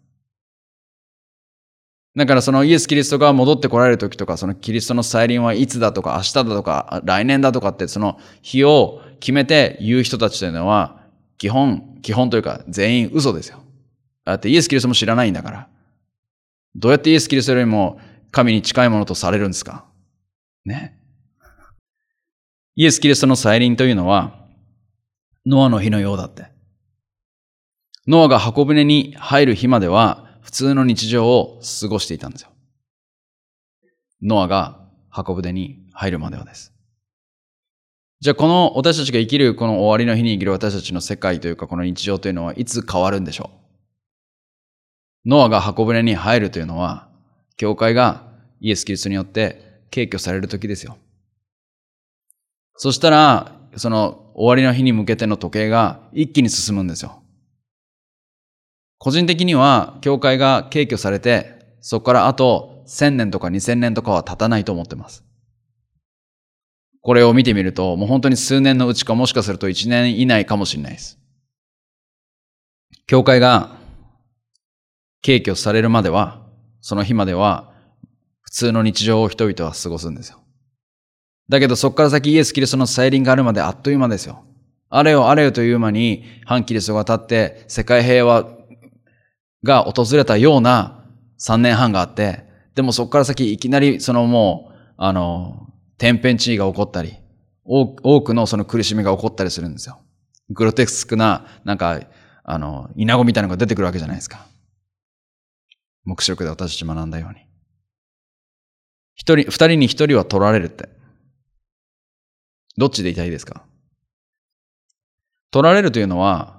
[SPEAKER 1] だからそのイエス・キリストが戻ってこられる時とか、そのキリストの再臨はいつだとか、明日だとか、来年だとかって、その日を決めて言う人たちというのは、基本というか全員嘘ですよ。だってイエス・キリストも知らないんだから。どうやってイエス・キリストよりも神に近いものとされるんですかね。イエス・キリストの再臨というのは、ノアの日のようだって。ノアが箱舟に入る日までは、普通の日常を過ごしていたんですよ。ノアが箱舟に入るまではです。じゃあこの私たちが生きるこの終わりの日に生きる私たちの世界というかこの日常というのはいつ変わるんでしょう。ノアが箱舟に入るというのは、教会がイエス・キリストによって敬居される時ですよ。そしたら、その終わりの日に向けての時計が一気に進むんですよ。個人的には、教会が敬居されて、そこからあと1000年とか2000年とかは経たないと思ってます。これを見てみると、もう本当に数年のうちかもしかすると1年以内かもしれないです。教会が敬居されるまでは、その日までは、普通の日常を人々は過ごすんですよ。だけどそこから先イエス・キリストの再臨があるまであっという間ですよ。あれよあれよという間に反キリストが立って世界平和が訪れたような3年半があって、でもそこから先いきなりもう、天変地異が起こったり、多くのその苦しみが起こったりするんですよ。グロテスクな、イナゴみたいなのが出てくるわけじゃないですか。黙示録で私たち学んだように。二人に一人は取られるって。どっちでいたいですか？取られるというのは、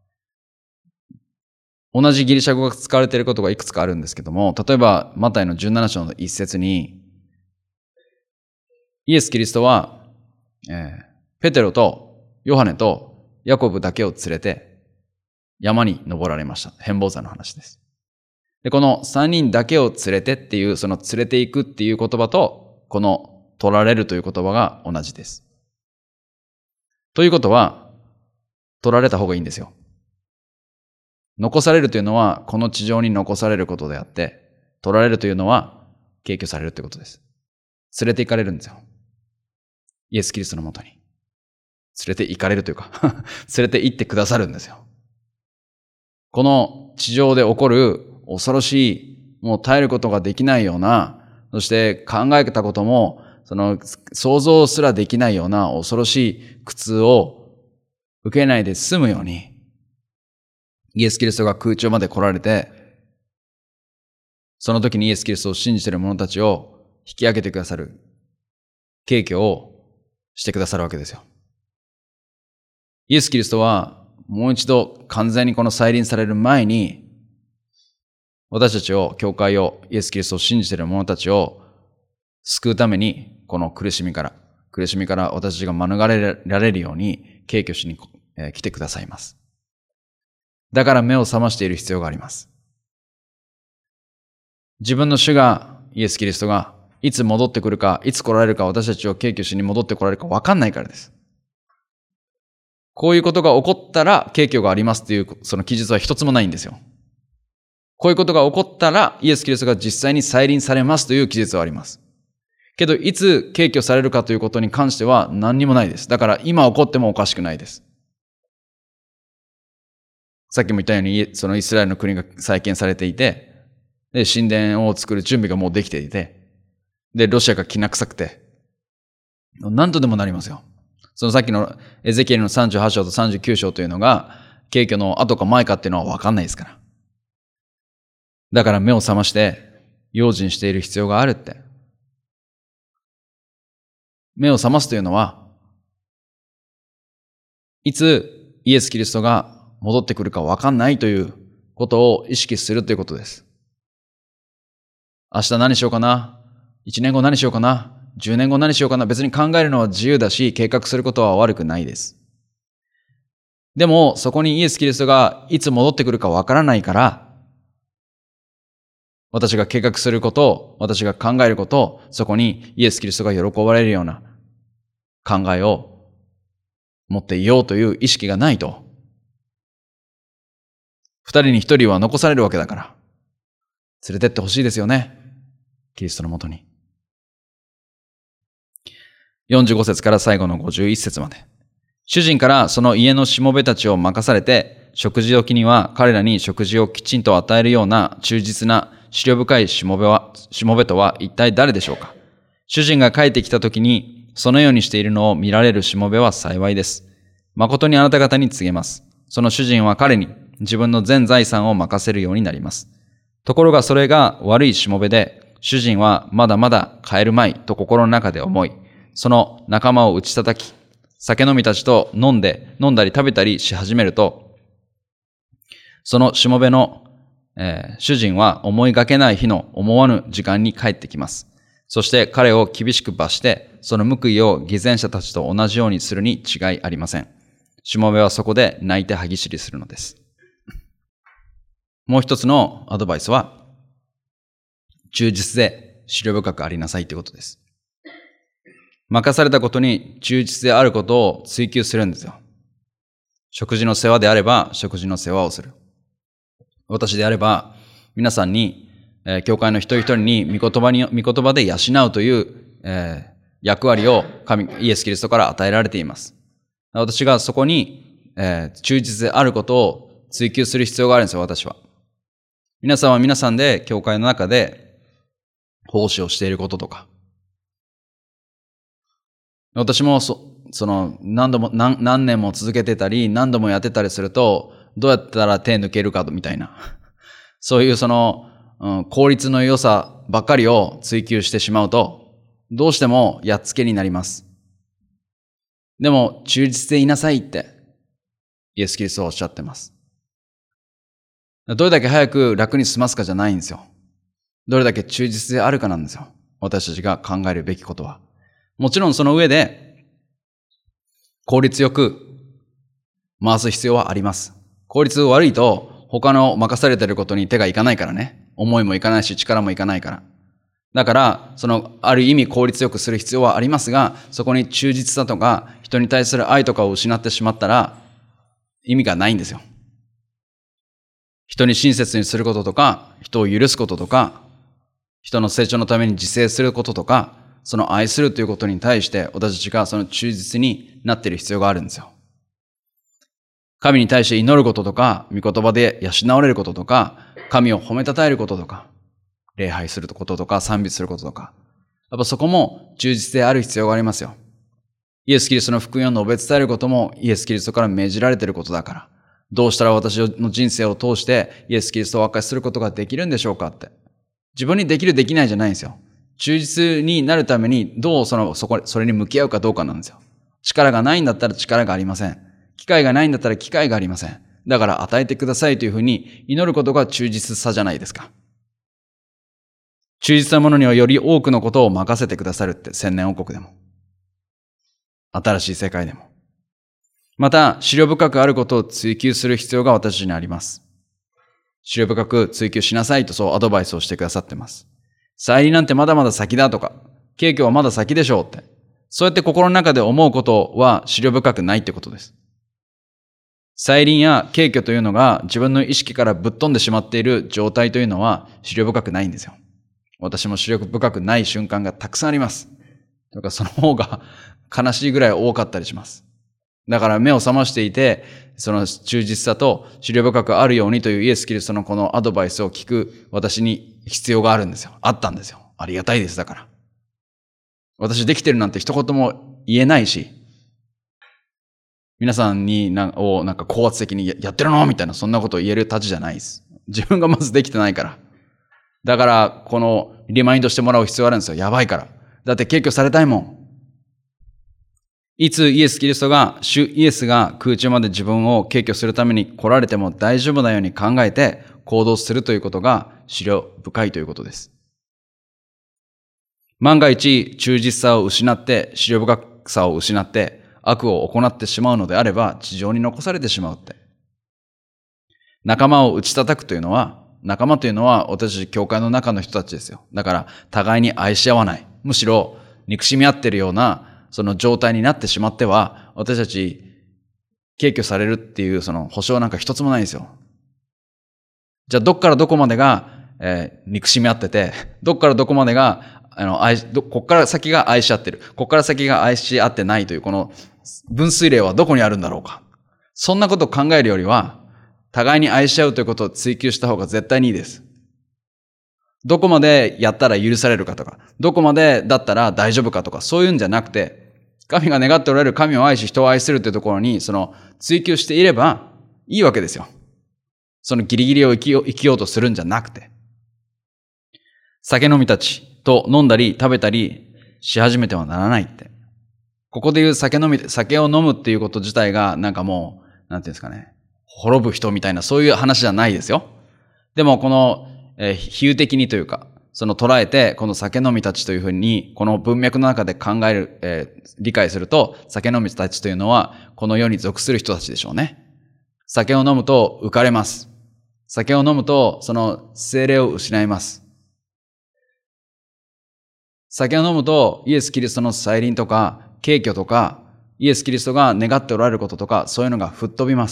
[SPEAKER 1] 同じギリシャ語が使われていることがいくつかあるんですけども、例えば、マタイの17章の一節に、イエス・キリストは、ペテロとヨハネとヤコブだけを連れて山に登られました。変貌山の話です。で、この3人だけを連れてっていう、その連れていくっていう言葉と、この取られるという言葉が同じです。ということは、取られた方がいいんですよ。残されるというのは、この地上に残されることであって、取られるというのは、敬居されるということです。連れて行かれるんですよ。イエス・キリストのもとに。連れて行かれるというか、連れて行ってくださるんですよ。この地上で起こる恐ろしい、もう耐えることができないような、そして考えたことも、想像すらできないような恐ろしい苦痛を受けないで済むように、イエス・キリストが空中まで来られて、その時にイエス・キリストを信じている者たちを引き上げてくださる、敬居をしてくださるわけですよ。イエス・キリストはもう一度完全にこの再臨される前に、私たちを、教会を、イエス・キリストを信じている者たちを救うために、この苦しみから私たちが免れられるように、敬居しに来てくださいます。だから目を覚ましている必要があります。自分の主が、イエス・キリストが、いつ戻ってくるか、いつ来られるか、私たちを敬居しに戻って来られるか分かんないからです。こういうことが起こったら、敬居がありますという、その記述は一つもないんですよ。こういうことが起こったら、イエス・キリストが実際に再臨されますという記述はあります。けど、いつ敬居されるかということに関しては何にもないです。だから、今起こってもおかしくないです。さっきも言ったように、そのイスラエルの国が再建されていて、で、神殿を作る準備がもうできていて、で、ロシアがきな臭くて、何とでもなりますよ。そのさっきのエゼキエルの38章と39章というのが、敬居の後か前かっていうのは分かんないですから。だから目を覚まして、用心している必要があるって。目を覚ますというのは、いつイエス・キリストが戻ってくるか分かんないということを意識するということです。明日何しようかな、1年後何しようかな、10年後何しようかな、別に考えるのは自由だし、計画することは悪くないです。でも、そこにイエス・キリストがいつ戻ってくるか分からないから、私が計画すること、私が考えること、そこにイエス・キリストが喜ばれるような考えを持っていようという意識がないと、二人に一人は残されるわけだから、連れてってほしいですよね。キリストのもとに。45節から最後の51節まで。主人からその家のしもべたちを任されて、食事時には彼らに食事をきちんと与えるような忠実な思慮深いしもべとは一体誰でしょうか。主人が帰ってきた時にそのようにしているのを見られるしもべは幸いです。誠にあなた方に告げます。その主人は彼に自分の全財産を任せるようになります。ところがそれが悪いしもべで、主人はまだまだ帰るまいと心の中で思い、その仲間を打ち叩き、酒飲みたちと飲んだり食べたりし始めると、そのしもべの、主人は思いがけない日の思わぬ時間に帰ってきます。そして彼を厳しく罰して、その報いを偽善者たちと同じようにするに違いありません。しもべはそこで泣いて歯ぎしりするのです。もう一つのアドバイスは、忠実で思慮深くありなさいということです。任されたことに忠実であることを追求するんですよ。食事の世話であれば食事の世話をする。私であれば皆さんに、教会の一人一人に御言葉で養うという、役割をイエス・キリストから与えられています。私がそこに、忠実であることを追求する必要があるんですよ、私は。皆さんは皆さんで教会の中で奉仕をしていることとか、私も何年も続けてたり、何度もやってたりすると、どうやったら手抜けるかみたいな、そういう効率の良さばっかりを追求してしまうと、どうしてもやっつけになります。でも、忠実でいなさいって、イエス・キリストはおっしゃってます。どれだけ早く楽に済ますかじゃないんですよ。どれだけ忠実であるかなんですよ。私たちが考えるべきことは。もちろんその上で、効率よく回す必要はあります。効率悪いと、他の任されていることに手がいかないからね。思いもいかないし、力もいかないから。だから、ある意味効率よくする必要はありますが、そこに忠実さとか、人に対する愛とかを失ってしまったら、意味がないんですよ。人に親切にすることとか、人を許すこととか、人の成長のために自制することとか、その愛するということに対して私たちがその忠実になっている必要があるんですよ。神に対して祈ることとか、御言葉で養われることとか、神を褒めたたえることとか、礼拝することとか、賛美することとか、やっぱそこも忠実である必要がありますよ。イエス・キリストの福音を述べ伝えることもイエス・キリストから命じられていることだから、どうしたら私の人生を通してイエス・キリストを証しすることができるんでしょうかって。自分にできるできないじゃないんですよ。忠実になるためにどうそれに向き合うかどうかなんですよ。力がないんだったら力がありません。機会がないんだったら機会がありません。だから与えてくださいというふうに祈ることが忠実さじゃないですか。忠実な者にはより多くのことを任せてくださるって千年王国でも。新しい世界でも。また、思慮深くあることを追求する必要が私たちにあります。思慮深く追求しなさいとそうアドバイスをしてくださってます。再臨なんてまだまだ先だとか、景況はまだ先でしょうって。そうやって心の中で思うことは思慮深くないってことです。再臨や景況というのが自分の意識からぶっ飛んでしまっている状態というのは思慮深くないんですよ。私も思慮深くない瞬間がたくさんあります。だからその方が悲しいぐらい多かったりします。だから目を覚ましていて、その忠実さと思慮深くあるようにというイエス・キリストのこのアドバイスを聞く私に必要があるんですよ。あったんですよ。ありがたいです。だから。私できてるなんて一言も言えないし、皆さんに高圧的にやってるのみたいなそんなことを言えるたちじゃないです。自分がまずできてないから。だからこのリマインドしてもらう必要があるんですよ。やばいから。だって敬虚されたいもん。 いつイエス・キリストが、主イエスが空中まで自分を敬挙するために来られても大丈夫なように考えて行動するということが思慮深いということです。万が一、忠実さを失って、思慮深さを失って、悪を行ってしまうのであれば、地上に残されてしまうって。仲間を打ち叩くというのは、仲間というのは私たち教会の中の人たちですよ。だから、互いに愛し合わない。むしろ、憎しみ合っているような、その状態になってしまっては、私たち、敬挙されるっていうその保証なんか一つもないんですよ。じゃあ、どっからどこまでが、憎しみ合ってて、どっからどこまでが、こっから先が愛し合ってる。こっから先が愛し合ってないという、この分水嶺はどこにあるんだろうか。そんなことを考えるよりは、互いに愛し合うということを追求した方が絶対にいいです。どこまでやったら許されるかとか、どこまでだったら大丈夫かとか、そういうんじゃなくて、神が願っておられる神を愛し人を愛するというところに、その追求していればいいわけですよ。そのギリギリを生きようとするんじゃなくて。酒飲みたちと飲んだり食べたりし始めてはならないって。ここで言う酒を飲むっていうこと自体がなんかもう、なんていうんですかね。滅ぶ人みたいなそういう話じゃないですよ。でもこの、比喩的にというか、その捉えて、この酒飲みたちというふうに、この文脈の中で考える、理解すると、酒飲みたちというのは、この世に属する人たちでしょうね。酒を飲むと浮かれます。酒を飲むと、その聖霊を失います。酒を飲むと、イエス・キリストの再臨とか、敬虚とか、イエス・キリストが願っておられることとか、そういうのが吹っ飛びます。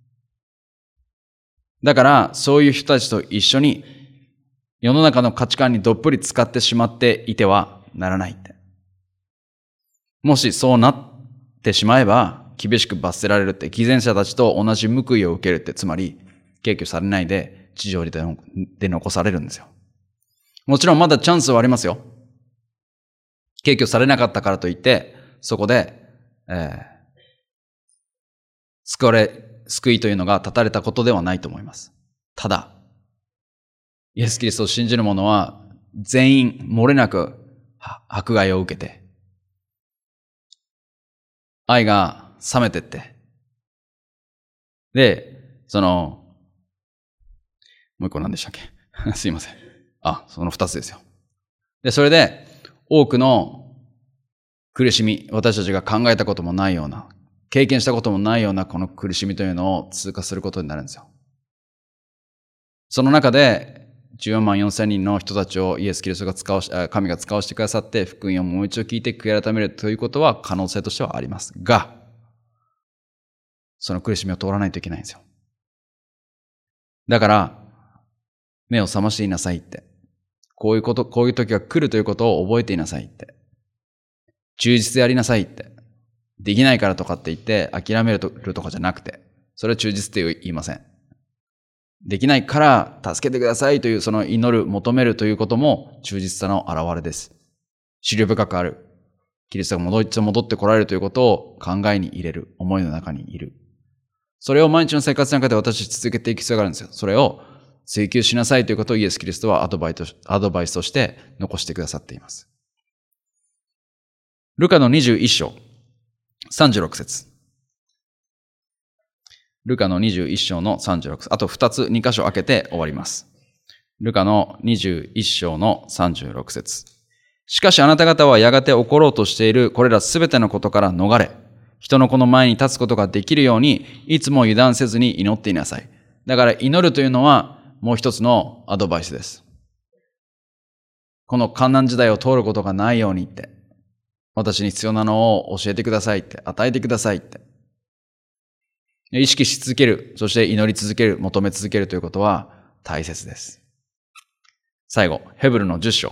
[SPEAKER 1] だから、そういう人たちと一緒に、世の中の価値観にどっぷり使ってしまっていてはならないって。もしそうなってしまえば、厳しく罰せられるって、偽善者たちと同じ報いを受けるって、つまり、敬虚されないで、地上で残されるんですよ。もちろんまだチャンスはありますよ。敬虚されなかったからといって、そこで、救いというのが断たれたことではないと思います。ただ、イエス・キリストを信じる者は全員漏れなく迫害を受けて、愛が冷めてって、で、もう一個何でしたっけすいません。その二つですよ。で、それで多くの苦しみ、私たちが考えたこともないような、経験したこともないようなこの苦しみというのを通過することになるんですよ。その中で14万4千人の人たちをイエス・キリストが神が使わせてくださって福音をもう一度聞いて悔い改めるということは可能性としてはありますが、その苦しみを通らないといけないんですよ。だから目を覚ましていなさいって、こういう時が来るということを覚えていなさいって、忠実でやりなさいって、できないからとかって言って諦めるとかじゃなくて、それは忠実って言いません。できないから助けてくださいというその祈る、求めるということも忠実さの表れです。思慮深くある。キリストが戻ってこられるということを考えに入れる。思いの中にいる。それを毎日の生活の中で私続けていく必要があるんですよ。それを追求しなさいということをイエス・キリストはアドバイスとして残してくださっています。ルカの21章36節。ルカの21章の36節。あと2箇所開けて終わります。ルカの21章の36節。しかしあなた方はやがて起ころうとしているこれらすべてのことから逃れ、人の子の前に立つことができるように、いつも油断せずに祈っていなさい。だから祈るというのはもう一つのアドバイスです。この艱難時代を通ることがないようにって、私に必要なのを教えてくださいって、与えてくださいって。意識し続ける、そして祈り続ける、求め続けるということは大切です。最後、ヘブルの10章。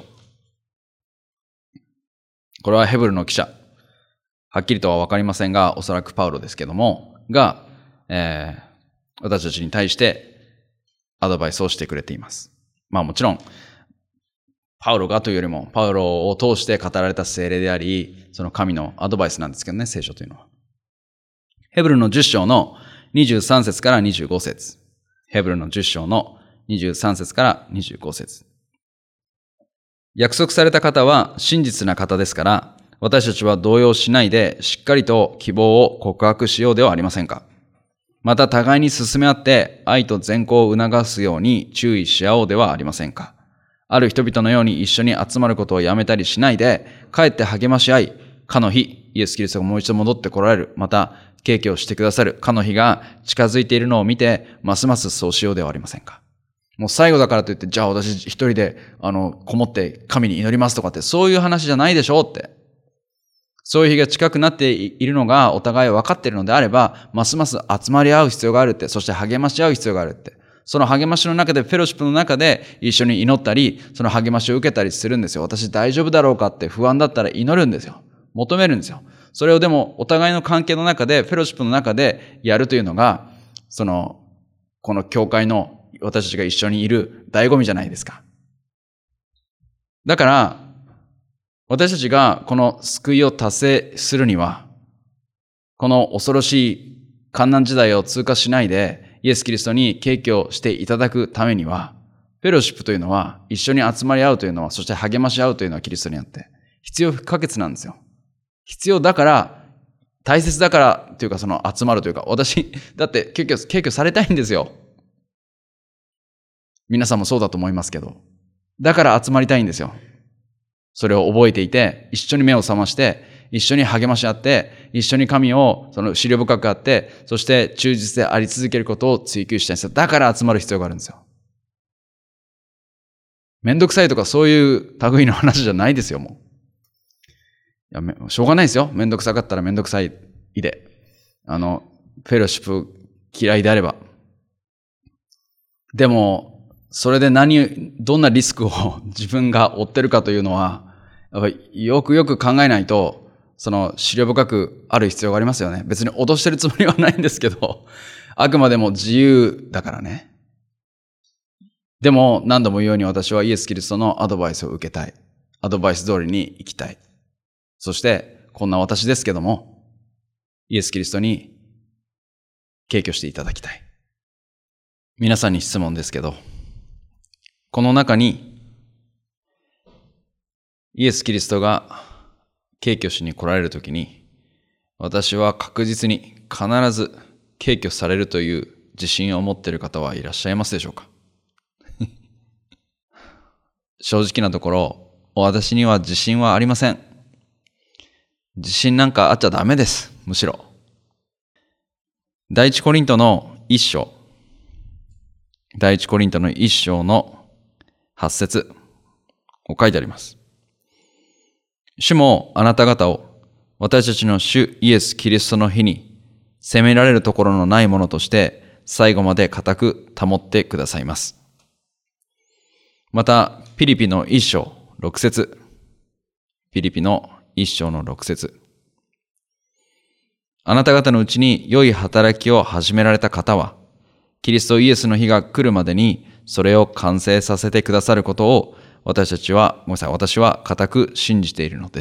[SPEAKER 1] これはヘブルの記者。はっきりとはわかりませんが、おそらくパウロですけども、私たちに対してアドバイスをしてくれています。もちろん、パウロがというよりも、パウロを通して語られた聖霊であり、その神のアドバイスなんですけどね、聖書というのは。ヘブルの10章の23節から25節。ヘブルの10章の23節から25節。約束された方は真実な方ですから、 私たちは動揺しないでしっかりと希望を告白しようではありませんか。また互いに進め合って愛と善行を促すように注意し合おうではありませんか。ある人々のように一緒に集まることをやめたりしないで、かえって励まし合い、かの日、イエス・キリストがもう一度戻って来られる、また敬虚をしてくださるかの日が近づいているのを見て、ますますそうしようではありませんか。もう最後だからといって、じゃあ私一人でこもって神に祈りますとかって、そういう話じゃないでしょうって。そういう日が近くなっているのがお互い分かっているのであれば、ますます集まり合う必要があるって、そして励まし合う必要があるって。その励ましの中で、フェロシップの中で一緒に祈ったり、その励ましを受けたりするんですよ。私大丈夫だろうかって不安だったら祈るんですよ。求めるんですよ。それをでもお互いの関係の中で、フェロシップの中でやるというのが、この教会の私たちが一緒にいる醍醐味じゃないですか。だから、私たちがこの救いを達成するには、この恐ろしい患難時代を通過しないで、イエス・キリストに敬虚していただくためには、フェロシップというのは、一緒に集まり合うというのは、そして励まし合うというのはキリストにあって、必要不可欠なんですよ。必要だから、大切だからというか、集まるというか、私、だって敬虚されたいんですよ。皆さんもそうだと思いますけど。だから集まりたいんですよ。それを覚えていて、一緒に目を覚まして、一緒に励まし合って、一緒に神を思慮深くあって、そして忠実であり続けることを追求したいんですよ。だから集まる必要があるんですよ。めんどくさいとかそういう類の話じゃないですよ、もう。しょうがないですよ。めんどくさかったらめんどくさいで。フェロシップ嫌いであれば。でも、それでどんなリスクを自分が負ってるかというのは、やっぱりよくよく考えないと、思慮深くある必要がありますよね。別に脅してるつもりはないんですけど、あくまでも自由だからね。でも何度も言うように私はイエス・キリストのアドバイスを受けたい。アドバイス通りに生きたい。そしてこんな私ですけども、イエス・キリストに敬虚していただきたい。皆さんに質問ですけど、この中にイエス・キリストが敬虚しに来られるときに、私は確実に必ず敬虚されるという自信を持っている方はいらっしゃいますでしょうか。正直なところ、私には自信はありません。自信なんかあっちゃダメです。むしろ。第一コリントの一章の8節を書いてあります。主もあなた方を私たちの主イエス・キリストの日に責められるところのないものとして最後まで固く保ってくださいます。また、ピリピの一章6節ピリピの一章の6節あなた方のうちに良い働きを始められた方は、キリストイエスの日が来るまでにそれを完成させてくださることを私は固く信じているのです。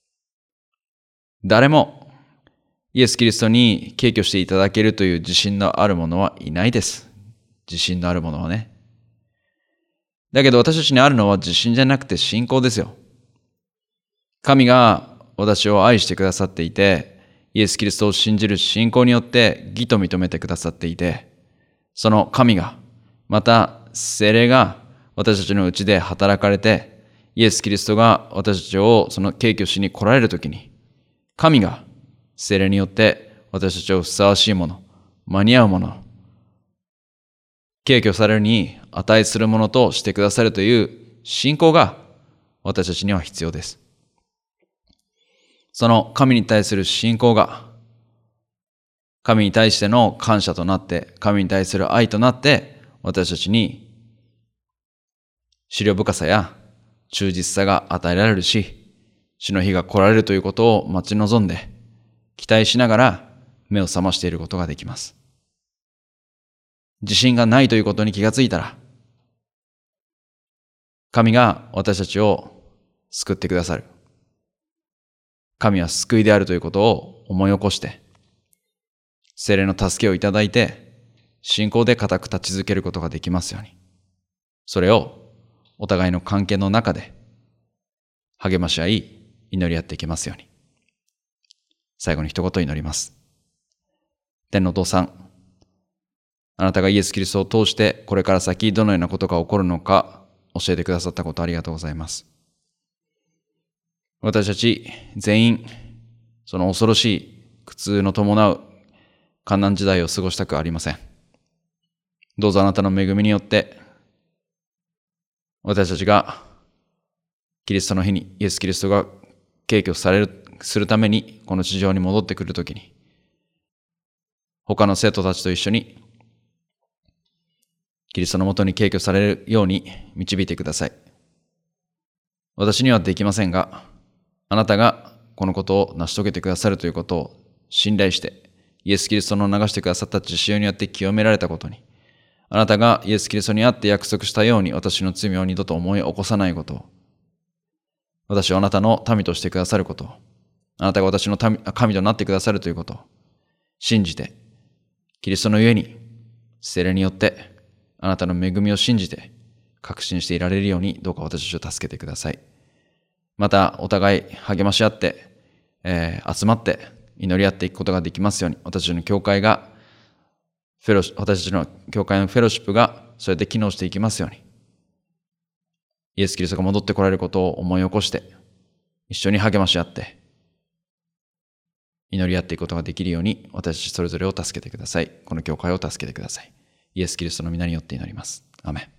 [SPEAKER 1] 誰もイエス・キリストに敬虚していただけるという自信のある者はいないです。自信のある者はね。だけど私たちにあるのは自信じゃなくて信仰ですよ。神が私を愛してくださっていて、イエス・キリストを信じる信仰によって義と認めてくださっていて、その神が、また聖霊が私たちのうちで働かれて、イエス・キリストが私たちをその敬虚しに来られるときに、神が聖霊によって私たちをふさわしいもの、間に合うもの、敬虚されるに値するものとしてくださるという信仰が私たちには必要です。その神に対する信仰が神に対しての感謝となって、神に対する愛となって私たちに思慮深さや忠実さが与えられるし、主の日が来られるということを待ち望んで期待しながら目を覚ましていることができます。自信がないということに気がついたら、神が私たちを救ってくださる。神は救いであるということを思い起こして、聖霊の助けをいただいて、信仰で固く立ち続けることができますように。それをお互いの関係の中で励まし合い、 祈り合っていけますように。最後に一言祈ります。天のお父さん、あなたがイエス・キリストを通してこれから先どのようなことが起こるのか教えてくださったことありがとうございます。私たち全員、その恐ろしい苦痛の伴う患難時代を過ごしたくありません。どうぞあなたの恵みによって、私たちがキリストの日にイエス・キリストが敬挙するためにこの地上に戻ってくるときに、他の生徒たちと一緒にキリストのもとに敬挙されるように導いてください。私にはできませんが、あなたがこのことを成し遂げてくださるということを信頼して、イエス・キリストの流してくださった血潮によって清められたことに、あなたがイエス・キリストにあって約束したように私の罪を二度と思い起こさないことを、私をあなたの民としてくださることを、あなたが私の神となってくださるということを信じて、キリストのゆえに聖霊によってあなたの恵みを信じて確信していられるように、どうか私たちを助けてください。またお互い励まし合って、集まって祈り合っていくことができますように、私たちの教会のフェロシップがそうやって機能していきますように、イエス・キリストが戻ってこられることを思い起こして一緒に励まし合って祈り合っていくことができるように、私たちそれぞれを助けてください。この教会を助けてください。イエス・キリストの皆によって祈ります。アメン。